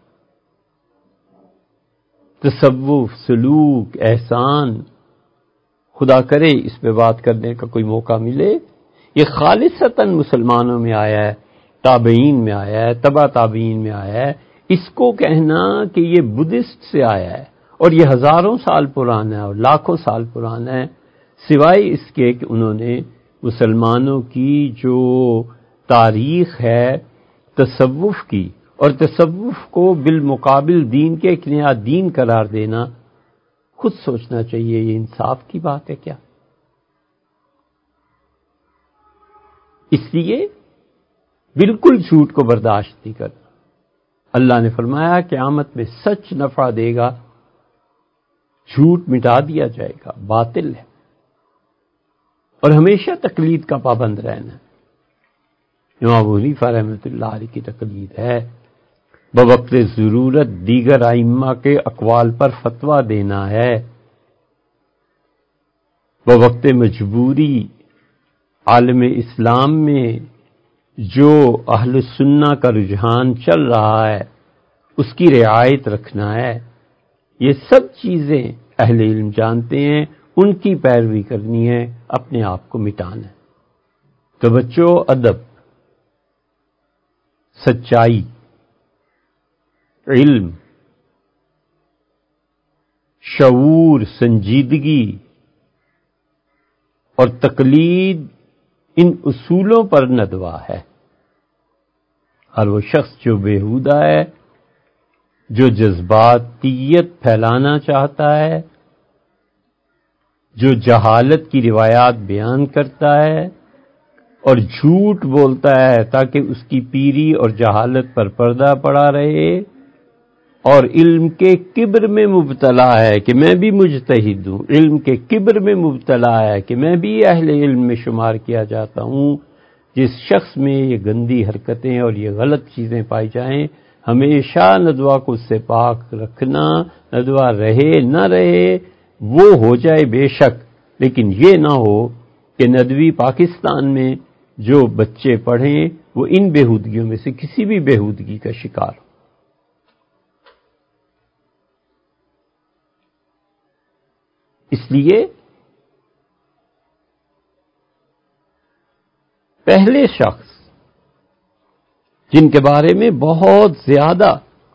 تصوف، سلوک، احسان، خدا کرے اس پہ بات کرنے کا کوئی موقع ملے. یہ خالصتاً مسلمانوں میں آیا ہے، تابعین میں آیا ہے، تبع تابعین میں آیا ہے. اس کو کہنا کہ یہ بدھسٹ سے آیا ہے اور یہ ہزاروں سال پرانا ہے اور لاکھوں سال پرانا ہے، سوائے اس کے کہ انہوں نے مسلمانوں کی جو تاریخ ہے تصوف کی، اور تصوف کو بالمقابل دین کے ایک نیا دین قرار دینا، خود سوچنا چاہیے یہ انصاف کی بات ہے کیا؟ اس لیے بالکل جھوٹ کو برداشت نہیں کرنا۔ اللہ نے فرمایا قیامت میں سچ نفع دے گا، جھوٹ مٹا دیا جائے گا، باطل ہے، اور ہمیشہ تقلید کا پابند رہنا۔ امام ابو حنیفہ رحمۃ اللہ علیہ کی تقلید ہے، بوقت ضرورت دیگر ائمہ کے اقوال پر فتویٰ دینا ہے، بوقت مجبوری عالم اسلام میں جو اہل سنہ کا رجحان چل رہا ہے اس کی رعایت رکھنا ہے۔ یہ سب چیزیں اہل علم جانتے ہیں، ان کی پیروی کرنی ہے، اپنے آپ کو مٹانا ہے۔ تو بچوں، ادب، سچائی، علم، شعور، سنجیدگی اور تقلید، ان اصولوں پر ندوہ ہے۔ اور وہ شخص جو بیہودہ ہے، جو جذباتیت پھیلانا چاہتا ہے، جو جہالت کی روایات بیان کرتا ہے اور جھوٹ بولتا ہے تاکہ اس کی پیری اور جہالت پر پردہ پڑا رہے، اور علم کے کبر میں مبتلا ہے کہ میں بھی مجتہد ہوں، علم کے کبر میں مبتلا ہے کہ میں بھی اہل علم میں شمار کیا جاتا ہوں، جس شخص میں یہ گندی حرکتیں اور یہ غلط چیزیں پائی جائیں، ہمیشہ ندوہ کو اس سے پاک رکھنا، ندوہ رہے نہ رہے وہ ہو جائے بے شک، لیکن یہ نہ ہو کہ ندوی پاکستان میں جو بچے پڑھیں وہ ان بےہودگیوں میں سے کسی بھی بےہودگی کا شکار ہو۔ اس لیے پہلے شخص جن کے بارے میں بہت زیادہ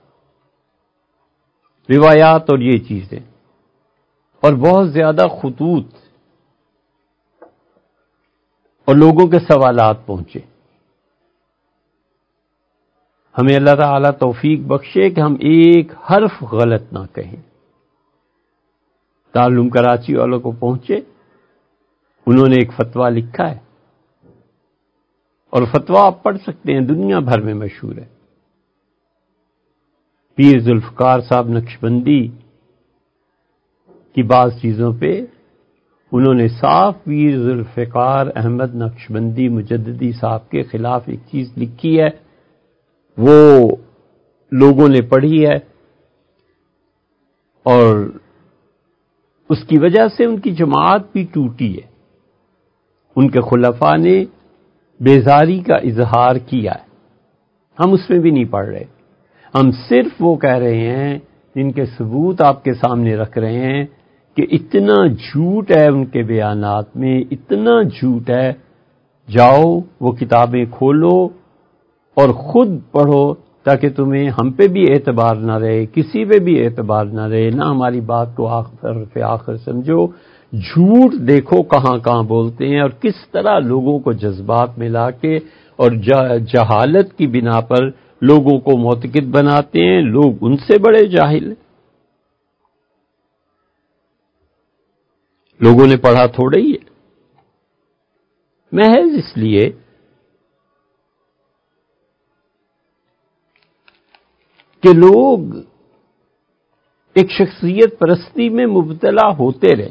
روایات اور یہ چیزیں اور بہت زیادہ خطوط اور لوگوں کے سوالات پہنچے، ہمیں اللہ تعالیٰ توفیق بخشے کہ ہم ایک حرف غلط نہ کہیں۔ تعلم کراچی والوں کو پہنچے، انہوں نے ایک فتویٰ لکھا ہے، اور فتویٰ آپ پڑھ سکتے ہیں، دنیا بھر میں مشہور ہے۔ پیر ذوالفقار صاحب نقشبندی کی بعض چیزوں پہ انہوں نے صاف پیر ذوالفقار احمد نقشبندی مجددی صاحب کے خلاف ایک چیز لکھی ہے، وہ لوگوں نے پڑھی ہے، اور اس کی وجہ سے ان کی جماعت بھی ٹوٹی ہے، ان کے خلفاء نے بیزاری کا اظہار کیا ہے۔ ہم اس میں بھی نہیں پڑھ رہے، ہم صرف وہ کہہ رہے ہیں جن کے ثبوت آپ کے سامنے رکھ رہے ہیں کہ اتنا جھوٹ ہے ان کے بیانات میں، اتنا جھوٹ ہے، جاؤ وہ کتابیں کھولو اور خود پڑھو، تاکہ تمہیں ہم پہ بھی اعتبار نہ رہے، کسی پہ بھی اعتبار نہ رہے، نہ ہماری بات کو آخر پہ آخر سمجھو۔ جھوٹ دیکھو کہاں کہاں بولتے ہیں، اور کس طرح لوگوں کو جذبات میں لا کے اور جہالت کی بنا پر لوگوں کو معتقد بناتے ہیں۔ لوگ ان سے بڑے جاہل ہیں، لوگوں نے پڑھا تھوڑا ہی ہے، محض اس لیے کہ لوگ ایک شخصیت پرستی میں مبتلا ہوتے رہے۔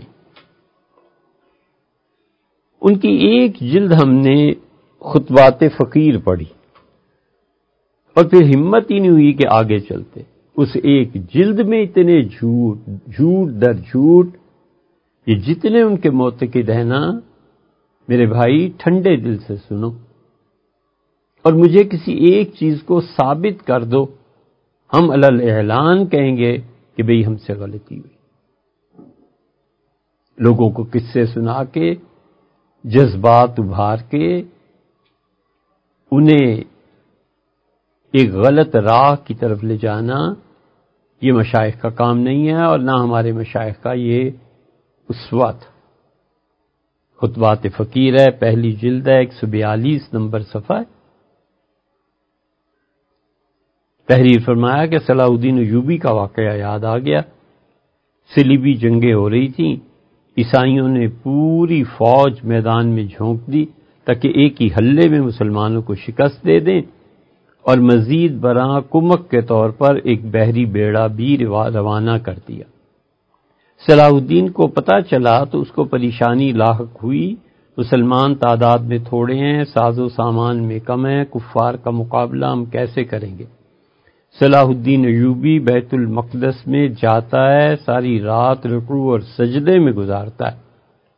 ان کی ایک جلد ہم نے خطبات فقیر پڑھی، اور پھر ہمت ہی نہیں ہوئی کہ آگے چلتے۔ اس ایک جلد میں اتنے جھوٹ جھوٹ در جھوٹ، یہ جتنے ان کے معتقد ہیں نا میرے بھائی، ٹھنڈے دل سے سنو، اور مجھے کسی ایک چیز کو ثابت کر دو، ہم علل اعلان کہیں گے کہ بھئی ہم سے غلطی ہوئی۔ لوگوں کو قصے سنا کے، جذبات ابھار کے، انہیں ایک غلط راہ کی طرف لے جانا، یہ مشائخ کا کام نہیں ہے، اور نہ ہمارے مشائخ کا یہ اسوہ تھا۔ خطبات فقیر ہے، پہلی جلد ہے، ایک سو بیالیس نمبر صفحہ ہے۔ تحریر فرمایا کہ صلاح الدین ایوبی کا واقعہ یاد آ گیا۔ صلیبی جنگیں ہو رہی تھیں، عیسائیوں نے پوری فوج میدان میں جھونک دی تاکہ ایک ہی حلے میں مسلمانوں کو شکست دے دیں، اور مزید برآں کمک کے طور پر ایک بحری بیڑا بھی روانہ کر دیا۔ صلاح الدین کو پتہ چلا تو اس کو پریشانی لاحق ہوئی، مسلمان تعداد میں تھوڑے ہیں، ساز و سامان میں کم ہیں، کفار کا مقابلہ ہم کیسے کریں گے؟ صلاح الدین ایوبی بیت المقدس میں جاتا ہے، ساری رات رکوع اور سجدے میں گزارتا ہے،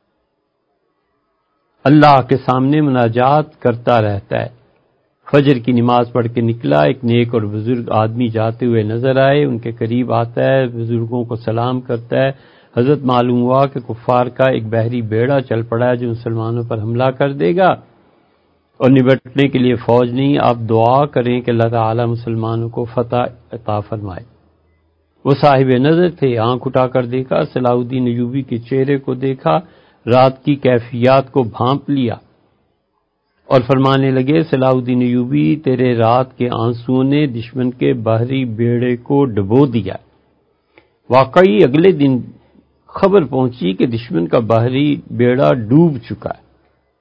اللہ کے سامنے مناجات کرتا رہتا ہے۔ فجر کی نماز پڑھ کے نکلا، ایک نیک اور بزرگ آدمی جاتے ہوئے نظر آئے، ان کے قریب آتا ہے، بزرگوں کو سلام کرتا ہے۔ حضرت معلوم ہوا کہ کفار کا ایک بحری بیڑا چل پڑا ہے جو مسلمانوں پر حملہ کر دے گا، اور نبٹنے کے لیے فوج نہیں، آپ دعا کریں کہ اللہ تعالی مسلمانوں کو فتح عطا فرمائے۔ وہ صاحب نظر تھے، آنکھ اٹھا کر دیکھا، صلاح الدین ایوبی کے چہرے کو دیکھا، رات کی کیفیات کو بھانپ لیا، اور فرمانے لگے صلاح الدین ایوبی، تیرے رات کے آنسوؤں نے دشمن کے بحری بیڑے کو ڈبو دیا۔ واقعی اگلے دن خبر پہنچی کہ دشمن کا بحری بیڑا ڈوب چکا ہے۔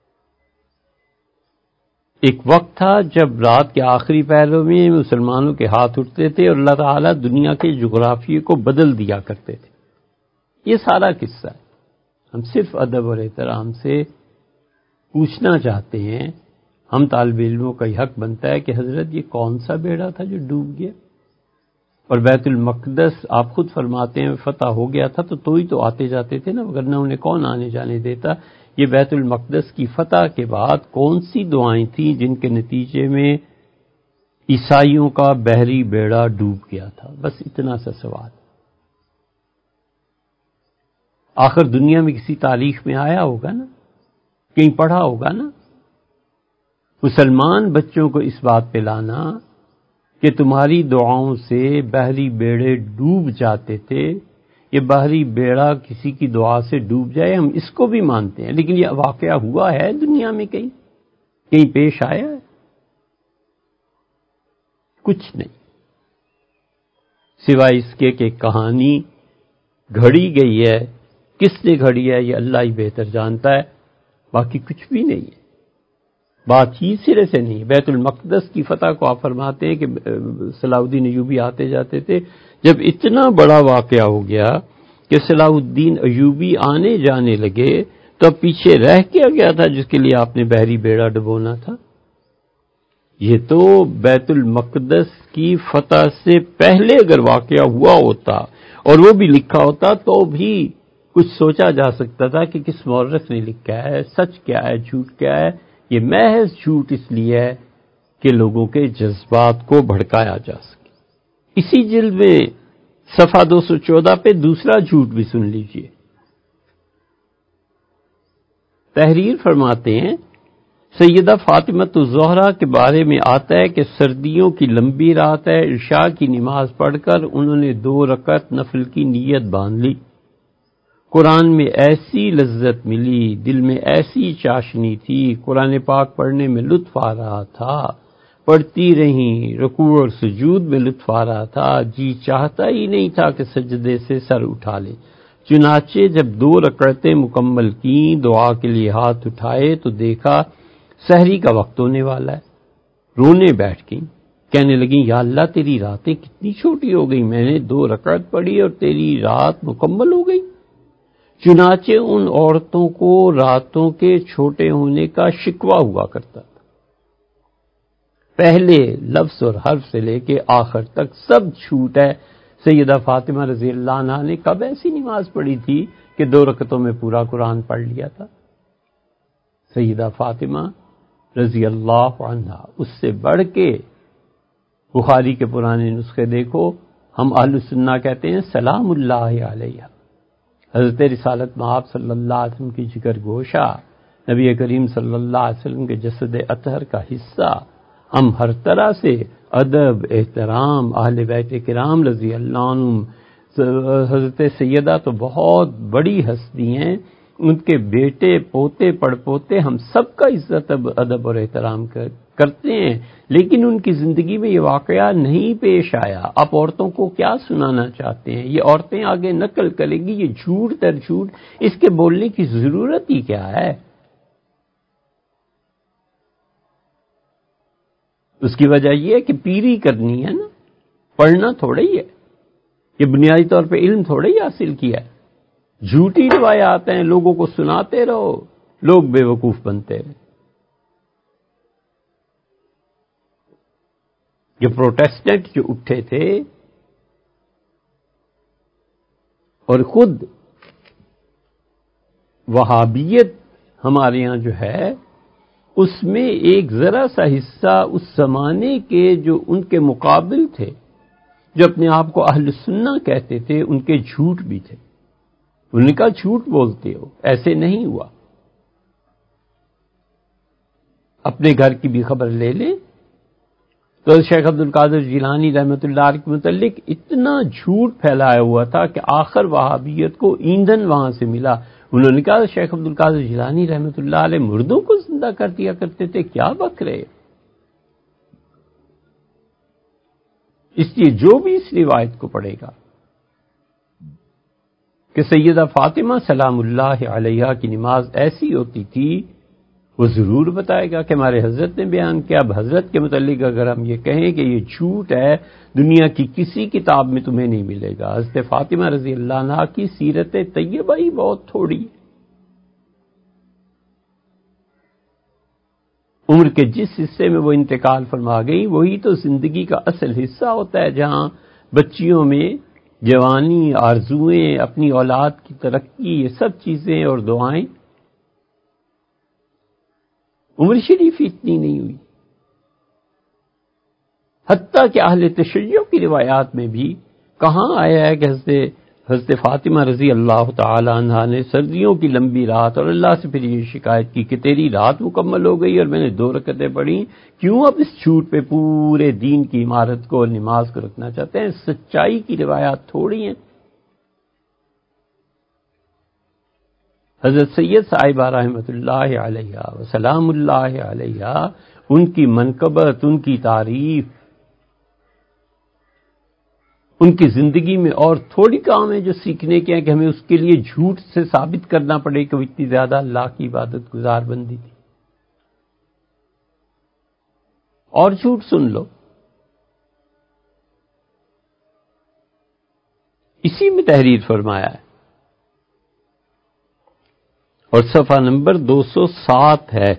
ایک وقت تھا جب رات کے آخری پہروں میں مسلمانوں کے ہاتھ اٹھتے تھے اور اللہ تعالیٰ دنیا کے جغرافیے کو بدل دیا کرتے تھے۔ یہ سارا قصہ ہے، ہم صرف ادب اور احترام سے پوچھنا چاہتے ہیں، ہم طالب علموں کا یہ حق بنتا ہے کہ حضرت یہ کون سا بیڑا تھا جو ڈوب گیا؟ اور بیت المقدس آپ خود فرماتے ہیں فتح ہو گیا تھا تو تو ہی تو آتے جاتے تھے نا، ورنہ انہیں کون آنے جانے دیتا؟ یہ بیت المقدس کی فتح کے بعد کون سی دعائیں تھیں جن کے نتیجے میں عیسائیوں کا بحری بیڑا ڈوب گیا تھا؟ بس اتنا سا سوال۔ آخر دنیا میں کسی تاریخ میں آیا ہوگا نا، کہیں پڑھا ہوگا نا، مسلمان بچوں کو اس بات پہ لانا کہ تمہاری دعاؤں سے بحری بیڑے ڈوب جاتے تھے، یہ بحری بیڑا کسی کی دعا سے ڈوب جائے ہم اس کو بھی مانتے ہیں، لیکن یہ واقعہ ہوا ہے دنیا میں کہیں کہیں پیش آیا ہے؟ کچھ نہیں، سوائے اس کے کہ کہانی گھڑی گئی ہے، کس نے گھڑی ہے یہ اللہ ہی بہتر جانتا ہے، باقی کچھ بھی نہیں ہے، بات ہی سرے سے نہیں۔ بیت المقدس کی فتح کو آپ فرماتے ہیں کہ صلاح الدین ایوبی آتے جاتے تھے، جب اتنا بڑا واقعہ ہو گیا کہ صلاح الدین ایوبی آنے جانے لگے تو اب پیچھے رہ کیا گیا تھا جس کے لیے آپ نے بحری بیڑا ڈبونا تھا؟ یہ تو بیت المقدس کی فتح سے پہلے اگر واقعہ ہوا ہوتا اور وہ بھی لکھا ہوتا تو بھی کچھ سوچا جا سکتا تھا کہ کس مورخ نے لکھا ہے، سچ کیا ہے، جھوٹ کیا ہے۔ یہ محض جھوٹ اس لیے ہے کہ لوگوں کے جذبات کو بھڑکایا جا سکے۔ اسی جلد میں صفحہ دو سو چودہ پہ دوسرا جھوٹ بھی سن لیجئے۔ تحریر فرماتے ہیں سیدہ فاطمۃ الزہرا کے بارے میں آتا ہے کہ سردیوں کی لمبی رات ہے، عشاء کی نماز پڑھ کر انہوں نے دو رکعت نفل کی نیت باندھ لی، قرآن میں ایسی لذت ملی، دل میں ایسی چاشنی تھی، قرآن پاک پڑھنے میں لطف آ رہا تھا، پڑھتی رہیں، رکوع اور سجود میں لطف آ رہا تھا، جی چاہتا ہی نہیں تھا کہ سجدے سے سر اٹھا لے۔ چنانچہ جب دو رکعتیں مکمل کیں، دعا کے لیے ہاتھ اٹھائے تو دیکھا سحری کا وقت ہونے والا ہے، رونے بیٹھ گئیں، کہنے لگیں یا اللہ تیری راتیں کتنی چھوٹی ہو گئی، میں نے دو رکعت پڑھی اور تیری رات مکمل ہو گئی۔ چنانچہ ان عورتوں کو راتوں کے چھوٹے ہونے کا شکوہ ہوا کرتا تھا، پہلے لفظ اور حرف سے لے کے آخر تک سب جھوٹ ہے۔ سیدہ فاطمہ رضی اللہ عنہا نے کب ایسی نماز پڑھی تھی کہ دو رکعتوں میں پورا قرآن پڑھ لیا تھا؟ سیدہ فاطمہ رضی اللہ عنہا، اس سے بڑھ کے بخاری کے پرانے نسخے دیکھو، ہم اہل سنہ کہتے ہیں سلام اللہ علیہ، حضرت رسالت مآب صلی اللہ علیہ وسلم کی جگر گوشہ، نبی کریم صلی اللہ علیہ وسلم کے جسد اطہر کا حصہ، ہم ہر طرح سے ادب احترام اہل بیت کرام رضی اللہ عنہم، حضرت سیدہ تو بہت بڑی ہستی ہیں، ان کے بیٹے پوتے پڑ پوتے ہم سب کا عزت ادب اور احترام کر کرتے ہیں، لیکن ان کی زندگی میں یہ واقعہ نہیں پیش آیا۔ آپ عورتوں کو کیا سنانا چاہتے ہیں؟ یہ عورتیں آگے نقل کریں گی، یہ جھوٹ در جھوٹ، اس کے بولنے کی ضرورت ہی کیا ہے؟ اس کی وجہ یہ ہے کہ پیری کرنی ہے نا، پڑھنا تھوڑا ہی ہے، یہ بنیادی طور پہ علم تھوڑا ہی حاصل کیا ہے۔ جھوٹی روایات ہیں، لوگوں کو سناتے رہو، لوگ بے وقوف بنتے رہے۔ یہ پروٹیسٹنٹ جو اٹھے تھے اور خود وہابیت ہمارے ہاں جو ہے، اس میں ایک ذرا سا حصہ اس زمانے کے جو ان کے مقابل تھے، جو اپنے آپ کو اہل سنہ کہتے تھے، ان کے جھوٹ بھی تھے۔ انہوں نے کہا جھوٹ بولتے ہو، ایسے نہیں ہوا۔ اپنے گھر کی بھی خبر لے لیں تو شیخ عبد القادر جیلانی رحمۃ اللہ علیہ کے متعلق اتنا جھوٹ پھیلایا ہوا تھا کہ آخر وہابیت کو ایندھن وہاں سے ملا۔ انہوں نے کہا شیخ عبد القادر جیلانی رحمۃ اللہ علیہ مردوں کو زندہ کر دیا کرتے تھے، کیا بک رہے؟ اس لیے جو بھی اس روایت کو پڑھے گا کہ سیدہ فاطمہ سلام اللہ علیہا کی نماز ایسی ہوتی تھی، وہ ضرور بتائے گا کہ ہمارے حضرت نے بیان کیا۔ اب حضرت کے متعلق اگر ہم یہ کہیں کہ یہ جھوٹ ہے، دنیا کی کسی کتاب میں تمہیں نہیں ملے گا۔ حضرت فاطمہ رضی اللہ عنہا کی سیرت طیبہ ہی بہت تھوڑی، عمر کے جس حصے میں وہ انتقال فرما گئی وہی تو زندگی کا اصل حصہ ہوتا ہے، جہاں بچیوں میں جوانی، آرزوئیں، اپنی اولاد کی ترقی، یہ سب چیزیں اور دعائیں۔ عمر شریف اتنی نہیں ہوئی، حتیٰ کہ اہل تشیع کی روایات میں بھی کہاں آیا ہے کہ حضرت حضرت فاطمہ رضی اللہ تعالی عنہا نے سردیوں کی لمبی رات اور اللہ سے پھر یہ شکایت کی کہ تیری رات مکمل ہو گئی اور میں نے دو رکعتیں پڑھی، کیوں اب اس جھوٹ پہ پورے دین کی عمارت کو اور نماز کو رکھنا چاہتے ہیں؟ سچائی کی روایات تھوڑی ہیں۔ حضرت سید صاحبہ رحمۃ اللہ علیہ وسلام اللہ علیہ، ان کی منقبت، ان کی تعریف، ان کی زندگی میں اور تھوڑی کام ہے جو سیکھنے کے ہیں کہ ہمیں اس کے لیے جھوٹ سے ثابت کرنا پڑے کہ وہ اتنی زیادہ اللہ کی عبادت گزار بندی تھی۔ اور جھوٹ سن لو، اسی میں تحریر فرمایا ہے، اور صفحہ نمبر دو سو سات ہے۔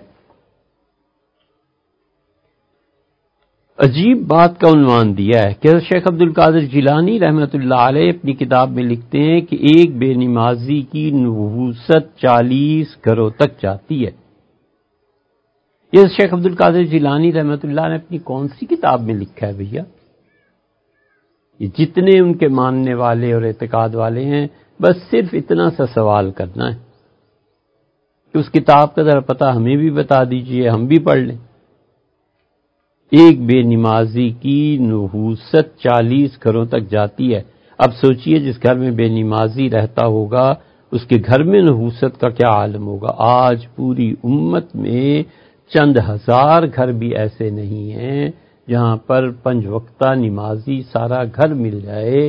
عجیب بات کا عنوان دیا ہے کہ شیخ عبد القادر جیلانی رحمۃ اللہ علیہ اپنی کتاب میں لکھتے ہیں کہ ایک بے نمازی کی نحوست چالیس گھروں تک جاتی ہے۔ یہ شیخ عبد القادر جیلانی رحمۃ اللہ نے اپنی کون سی کتاب میں لکھا ہے بھیا؟ یہ جتنے ان کے ماننے والے اور اعتقاد والے ہیں، بس صرف اتنا سا سوال کرنا ہے کہ اس کتاب کا ذرا پتہ ہمیں بھی بتا دیجئے، ہم بھی پڑھ لیں۔ ایک بے نمازی کی نحوست چالیس گھروں تک جاتی ہے۔ اب سوچئے جس گھر میں بے نمازی رہتا ہوگا اس کے گھر میں نحوست کا کیا عالم ہوگا۔ آج پوری امت میں چند ہزار گھر بھی ایسے نہیں ہیں جہاں پر پنج وقتہ نمازی سارا گھر مل جائے۔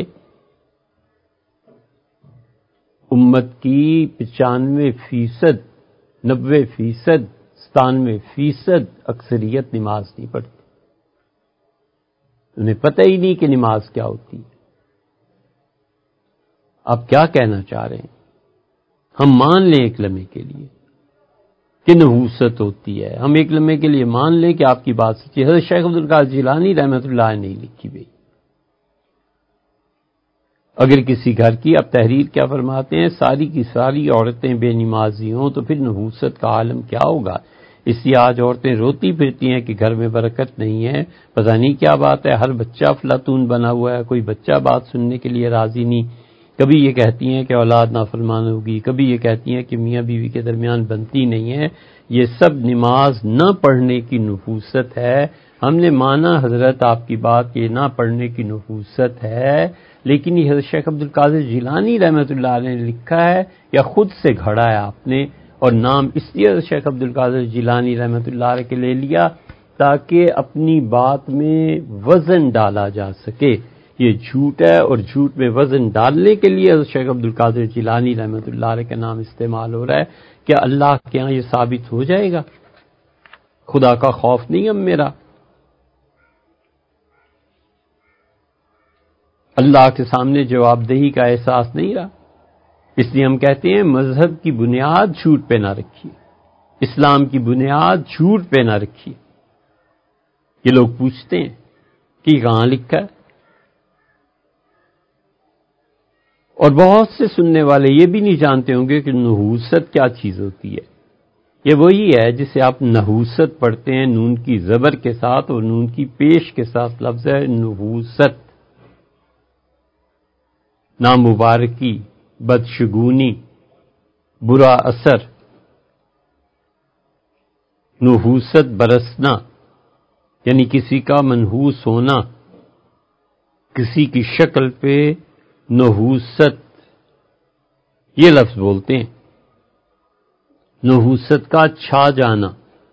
امت کی پچانوے فیصد، نبے فیصد، ستانوے فیصد اکثریت نماز نہیں پڑھتی، انہیں پتہ ہی نہیں کہ نماز کیا ہوتی ہے۔ آپ کیا کہنا چاہ رہے ہیں؟ ہم مان لیں ایک لمحے کے لیے کہ نحوست ہوتی ہے، ہم ایک لمحے کے لیے مان لیں کہ آپ کی بات سچی ہے۔ حضرت شیخ عبد القادر جیلانی رحمۃ اللہ نے نہیں لکھی بھائی۔ اگر کسی گھر کی، اب تحریر کیا فرماتے ہیں، ساری کی ساری عورتیں بے نمازی ہوں تو پھر نحوست کا عالم کیا ہوگا۔ اس لیے آج عورتیں روتی پھرتی ہیں کہ گھر میں برکت نہیں ہے، پتہ نہیں کیا بات ہے، ہر بچہ افلاطون بنا ہوا ہے، کوئی بچہ بات سننے کے لیے راضی نہیں۔ کبھی یہ کہتی ہیں کہ اولاد نافرمان ہوگی، کبھی یہ کہتی ہیں کہ میاں بیوی کے درمیان بنتی نہیں ہے۔ یہ سب نماز نہ پڑھنے کی نحوست ہے۔ ہم نے مانا حضرت آپ کی بات یہ نہ پڑھنے کی نحوست ہے، لیکن یہ حضرت شیخ عبد القادر جیلانی رحمۃ اللہ علیہ نے لکھا ہے یا خود سے گھڑا ہے آپ نے، اور نام اس لیے حضرت شیخ عبد القادر جیلانی رحمۃ اللہ علیہ کے لے لیا تاکہ اپنی بات میں وزن ڈالا جا سکے۔ یہ جھوٹ ہے، اور جھوٹ میں وزن ڈالنے کے لیے حضرت شیخ عبد القادر جیلانی رحمۃ اللہ علیہ کا نام استعمال ہو رہا ہے۔ کیا اللہ کے ہاں یہ ثابت ہو جائے گا؟ خدا کا خوف نہیں اب میرا، اللہ کے سامنے جواب دہی کا احساس نہیں رہا، اس لیے ہم کہتے ہیں مذہب کی بنیاد جھوٹ پہ نہ رکھیے، اسلام کی بنیاد جھوٹ پہ نہ رکھیے۔ یہ لوگ پوچھتے ہیں کہ کہاں لکھا ہے، اور بہت سے سننے والے یہ بھی نہیں جانتے ہوں گے کہ نحوست کیا چیز ہوتی ہے۔ یہ وہی ہے جسے آپ نحوست پڑھتے ہیں نون کی زبر کے ساتھ، اور نون کی پیش کے ساتھ لفظ ہے نحوست، نامبارکی، بدشگونی، برا اثر۔ نحوست برسنا یعنی کسی کا منحوس ہونا، کسی کی شکل پہ نحوست یہ لفظ بولتے ہیں، نحوست کا چھا جانا۔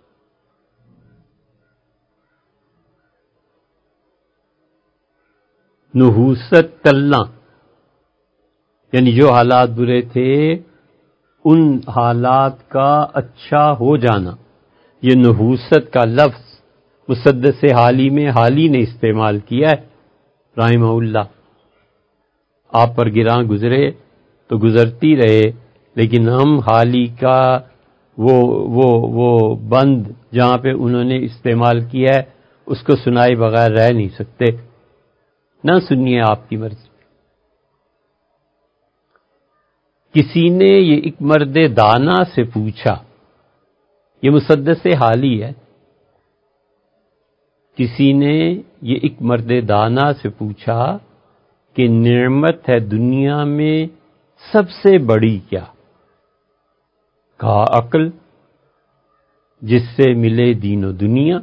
نحوست ٹلنا یعنی جو حالات برے تھے ان حالات کا اچھا ہو جانا۔ یہ نحوست کا لفظ مسدس حالی میں حالی نے استعمال کیا ہے رحمہ اللہ۔ آپ پر گراں گزرے تو گزرتی رہے، لیکن ہم حالی کا وہ وہ وہ بند جہاں پہ انہوں نے استعمال کیا ہے اس کو سنائے بغیر رہ نہیں سکتے، نہ سنیے آپ کی مرضی۔ کسی نے یہ ایک مرد دانا سے پوچھا، یہ مسدس حالی ہے، کسی نے یہ ایک مرد دانا سے پوچھا کہ نعمت ہے دنیا میں سب سے بڑی کیا؟ کہا عقل، جس سے ملے دین و دنیا۔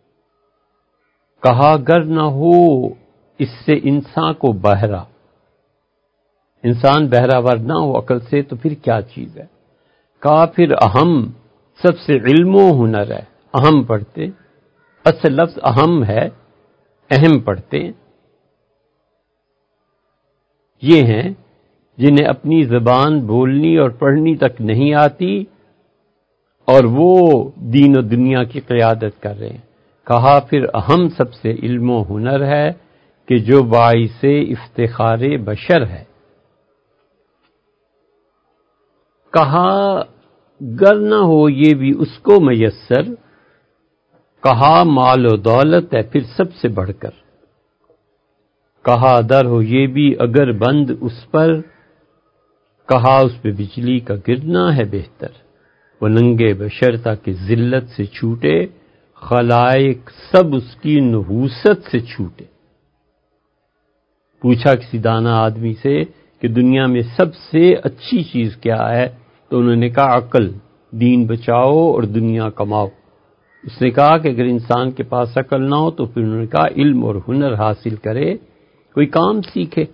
کہا گر نہ ہو اس سے انسان کو بہرا، انسان بہراور نہ ہو عقل سے تو پھر کیا چیز ہے؟ کہا پھر اہم سب سے علم و ہنر ہے۔ اہم پڑھتے، اصل لفظ اہم ہے، اہم پڑھتے ہیں، یہ ہیں جنہیں اپنی زبان بولنی اور پڑھنی تک نہیں آتی اور وہ دین و دنیا کی قیادت کر رہے ہیں۔ کہا پھر اہم سب سے علم و ہنر ہے کہ جو باعث افتخار بشر ہے۔ کہا گر نہ ہو یہ بھی اس کو میسر، کہا مال و دولت ہے پھر سب سے بڑھ کر۔ کہا در ہو یہ بھی اگر بند اس پر، کہا اس پہ بجلی کا گرنا ہے بہتر۔ وہ ننگے بشر تاکہ ذلت سے چھوٹے، خلائق سب اس کی نحوست سے چھوٹے۔ پوچھا کسی دانا آدمی سے کہ دنیا میں سب سے اچھی چیز کیا ہے، تو انہوں نے کہا عقل، دین بچاؤ اور دنیا کماؤ۔ اس نے کہا کہ اگر انسان کے پاس عقل نہ ہو تو پھر انہوں نے کہا علم اور ہنر حاصل کرے، کوئی کام سیکھے۔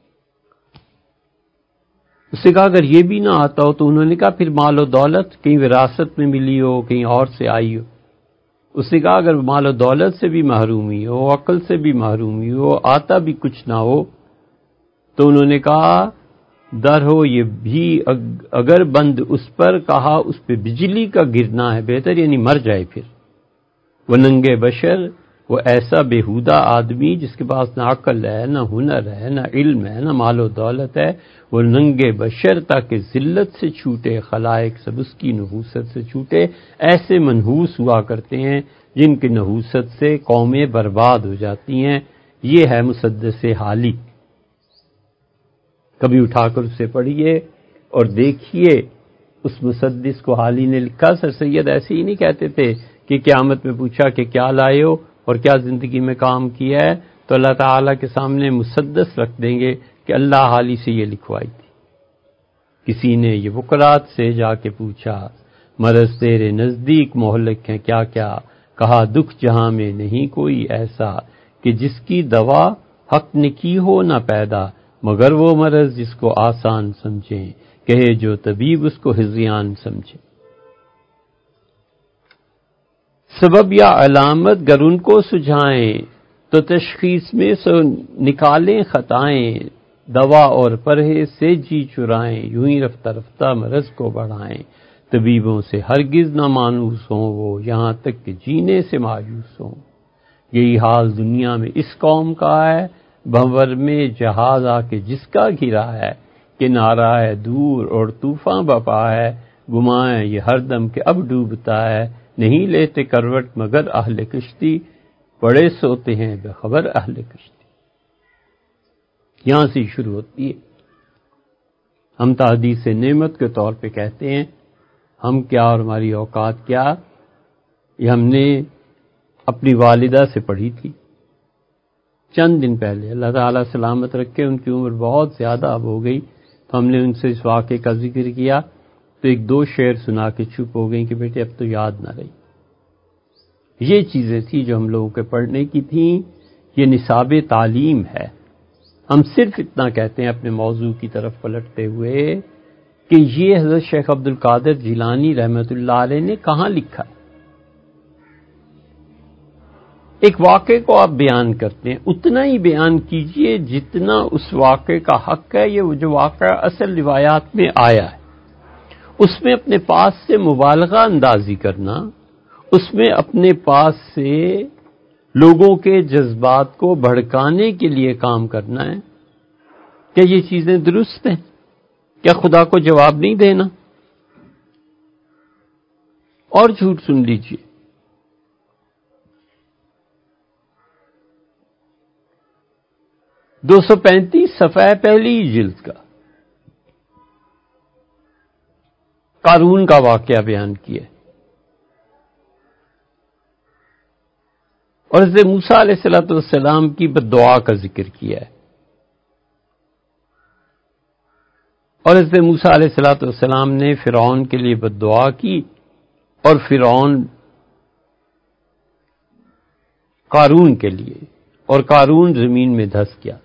اس نے کہا اگر یہ بھی نہ آتا ہو تو انہوں نے کہا پھر مال و دولت کہیں وراثت میں ملی ہو، کہیں اور سے آئی ہو۔ اس نے کہا اگر مال و دولت سے بھی محرومی ہو، عقل سے بھی محرومی ہو، آتا بھی کچھ نہ ہو، تو انہوں نے کہا در ہو یہ بھی اگر بند اس پر، کہا اس پہ بجلی کا گرنا ہے بہتر، یعنی مر جائے پھر۔ وہ ننگے بشر، وہ ایسا بےہودہ آدمی جس کے پاس نہ عقل ہے، نہ ہنر ہے، نہ علم ہے، نہ مال و دولت ہے، وہ ننگے بشر تاکہ ذلت سے چھوٹے، خلائق سب اس کی نحوست سے چھوٹے۔ ایسے منحوس ہوا کرتے ہیں جن کی نحوست سے قومیں برباد ہو جاتی ہیں۔ یہ ہے مسدس حالی، کبھی اٹھا کر اسے پڑھیے اور دیکھیے اس مسدس کو حالی نے لکھا۔ سر سید ایسے ہی نہیں کہتے تھے کہ قیامت میں پوچھا کہ کیا لائے ہو اور کیا زندگی میں کام کیا ہے، تو اللہ تعالیٰ کے سامنے مسدس رکھ دیں گے کہ اللہ حالی سے یہ لکھوائی تھی۔ کسی نے یہ وقرات سے جا کے پوچھا مرض تیرے نزدیک مہلک ہیں کیا کیا، کہا دکھ جہاں میں نہیں کوئی ایسا کہ جس کی دوا حق نے کی ہو نہ پیدا، مگر وہ مرض جس کو آسان سمجھیں، کہے جو طبیب اس کو ہذیان سمجھے۔ سبب یا علامت گر ان کو سجھائیں تو تشخیص میں سو نکالیں خطائیں، دوا اور پرہیز سے جی چرائیں، یوں ہی رفتہ رفتہ مرض کو بڑھائیں، طبیبوں سے ہرگز نہ مانوس ہوں وہ، یہاں تک کہ جینے سے مایوس ہوں۔ یہی حال دنیا میں اس قوم کا ہے، بھنور میں جہاز آ کے جس کا گھرا ہے، کنارہ ہے دور اور طوفاں بپا ہے، گمائیں یہ ہر دم کہ اب ڈوبتا ہے، نہیں لیتے کروٹ مگر اہل کشتی، بڑے سوتے ہیں بے خبر اہل کشتی۔ یہاں سے شروع ہوتی ہے۔ ہم تحدیث نعمت کے طور پہ کہتے ہیں ہم کیا اور ہماری اوقات کیا، یہ ہم نے اپنی والدہ سے پڑھی تھی چند دن پہلے، اللہ تعالیٰ سلامت رکھے، ان کی عمر بہت زیادہ اب ہو گئی، تو ہم نے ان سے اس واقعے کا ذکر کیا تو ایک دو شعر سنا کے چپ ہو گئی کہ بیٹے اب تو یاد نہ رہی۔ یہ چیزیں تھی جو ہم لوگوں کے پڑھنے کی تھیں، یہ نصاب تعلیم ہے۔ ہم صرف اتنا کہتے ہیں اپنے موضوع کی طرف پلٹتے ہوئے کہ یہ حضرت شیخ عبد القادر جیلانی رحمۃ اللہ علیہ نے کہاں لکھا ہے۔ ایک واقعے کو آپ بیان کرتے ہیں، اتنا ہی بیان کیجئے جتنا اس واقعے کا حق ہے، یہ جو واقعہ اصل روایات میں آیا ہے، اس میں اپنے پاس سے مبالغہ اندازی کرنا، اس میں اپنے پاس سے لوگوں کے جذبات کو بھڑکانے کے لیے کام کرنا ہے۔ کیا یہ چیزیں درست ہیں؟ کیا خدا کو جواب نہیں دینا؟ اور جھوٹ سن لیجئے، دو سو پینتیس صفحہ پہلی جلد کا قارون کا واقعہ بیان کیا ہے، اور حضرت موسیٰ علیہ الصلوۃ والسلام کی بد دعا کا ذکر کیا ہے، اور حضرت موسیٰ علیہ الصلوۃ والسلام نے فرعون کے لیے بد دعا کی اور فرعون قارون کے لیے، اور قارون زمین میں دھس گیا۔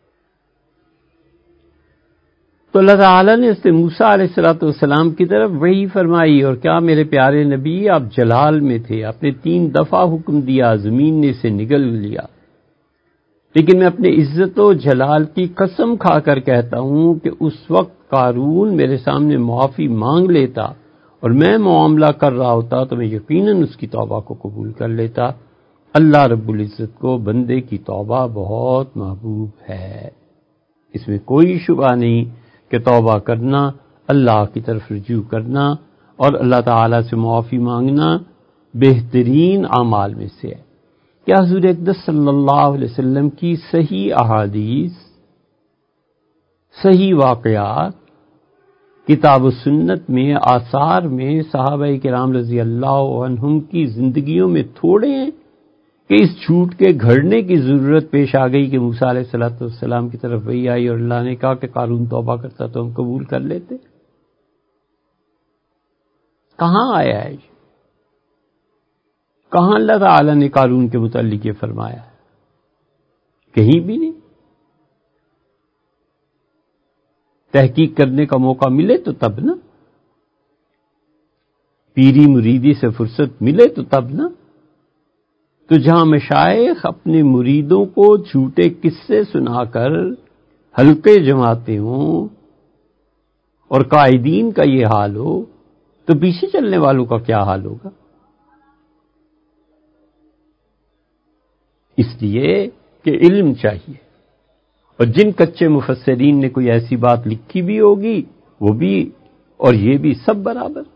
تو اللہ تعالیٰ نے حضرت موسیٰ علیہ الصلوۃ والسلام کی طرف وحی فرمائی، اور کیا میرے پیارے نبی آپ جلال میں تھے، آپ نے تین دفعہ حکم دیا، زمین نے اسے نگل لیا، لیکن میں اپنے عزت و جلال کی قسم کھا کر کہتا ہوں کہ اس وقت قارون میرے سامنے معافی مانگ لیتا اور میں معاملہ کر رہا ہوتا تو میں یقیناً اس کی توبہ کو قبول کر لیتا۔ اللہ رب العزت کو بندے کی توبہ بہت محبوب ہے، اس میں کوئی شبہ نہیں کہ توبہ کرنا، اللہ کی طرف رجوع کرنا اور اللہ تعالیٰ سے معافی مانگنا بہترین اعمال میں سے ہے۔ کیا حضور اقدس صلی اللہ علیہ وسلم کی صحیح احادیث، صحیح واقعات کتاب و سنت میں، آثار میں صحابہ کرام رضی اللہ عنہم کی زندگیوں میں تھوڑے ہیں کہ اس جھوٹ کے گھڑنے کی ضرورت پیش آ گئی کہ موسیٰ علیہ الصلوۃ والسلام کی طرف وحی آئی اور اللہ نے کہا کہ قارون توبہ کرتا تو ہم قبول کر لیتے؟ کہاں آیا ہے یہ؟ کہاں اللہ تعالی نے قارون کے متعلق یہ فرمایا ہے؟ کہیں بھی نہیں۔ تحقیق کرنے کا موقع ملے تو تب نا، پیری مریدی سے فرصت ملے تو تب نا۔ تو جہاں مشائخ اپنے مریدوں کو جھوٹے قصے سنا کر حلقے جماتے ہوں اور قائدین کا یہ حال ہو تو پیچھے چلنے والوں کا کیا حال ہوگا؟ اس لیے کہ علم چاہیے، اور جن کچے مفسرین نے کوئی ایسی بات لکھی بھی ہوگی وہ بھی اور یہ بھی سب برابر۔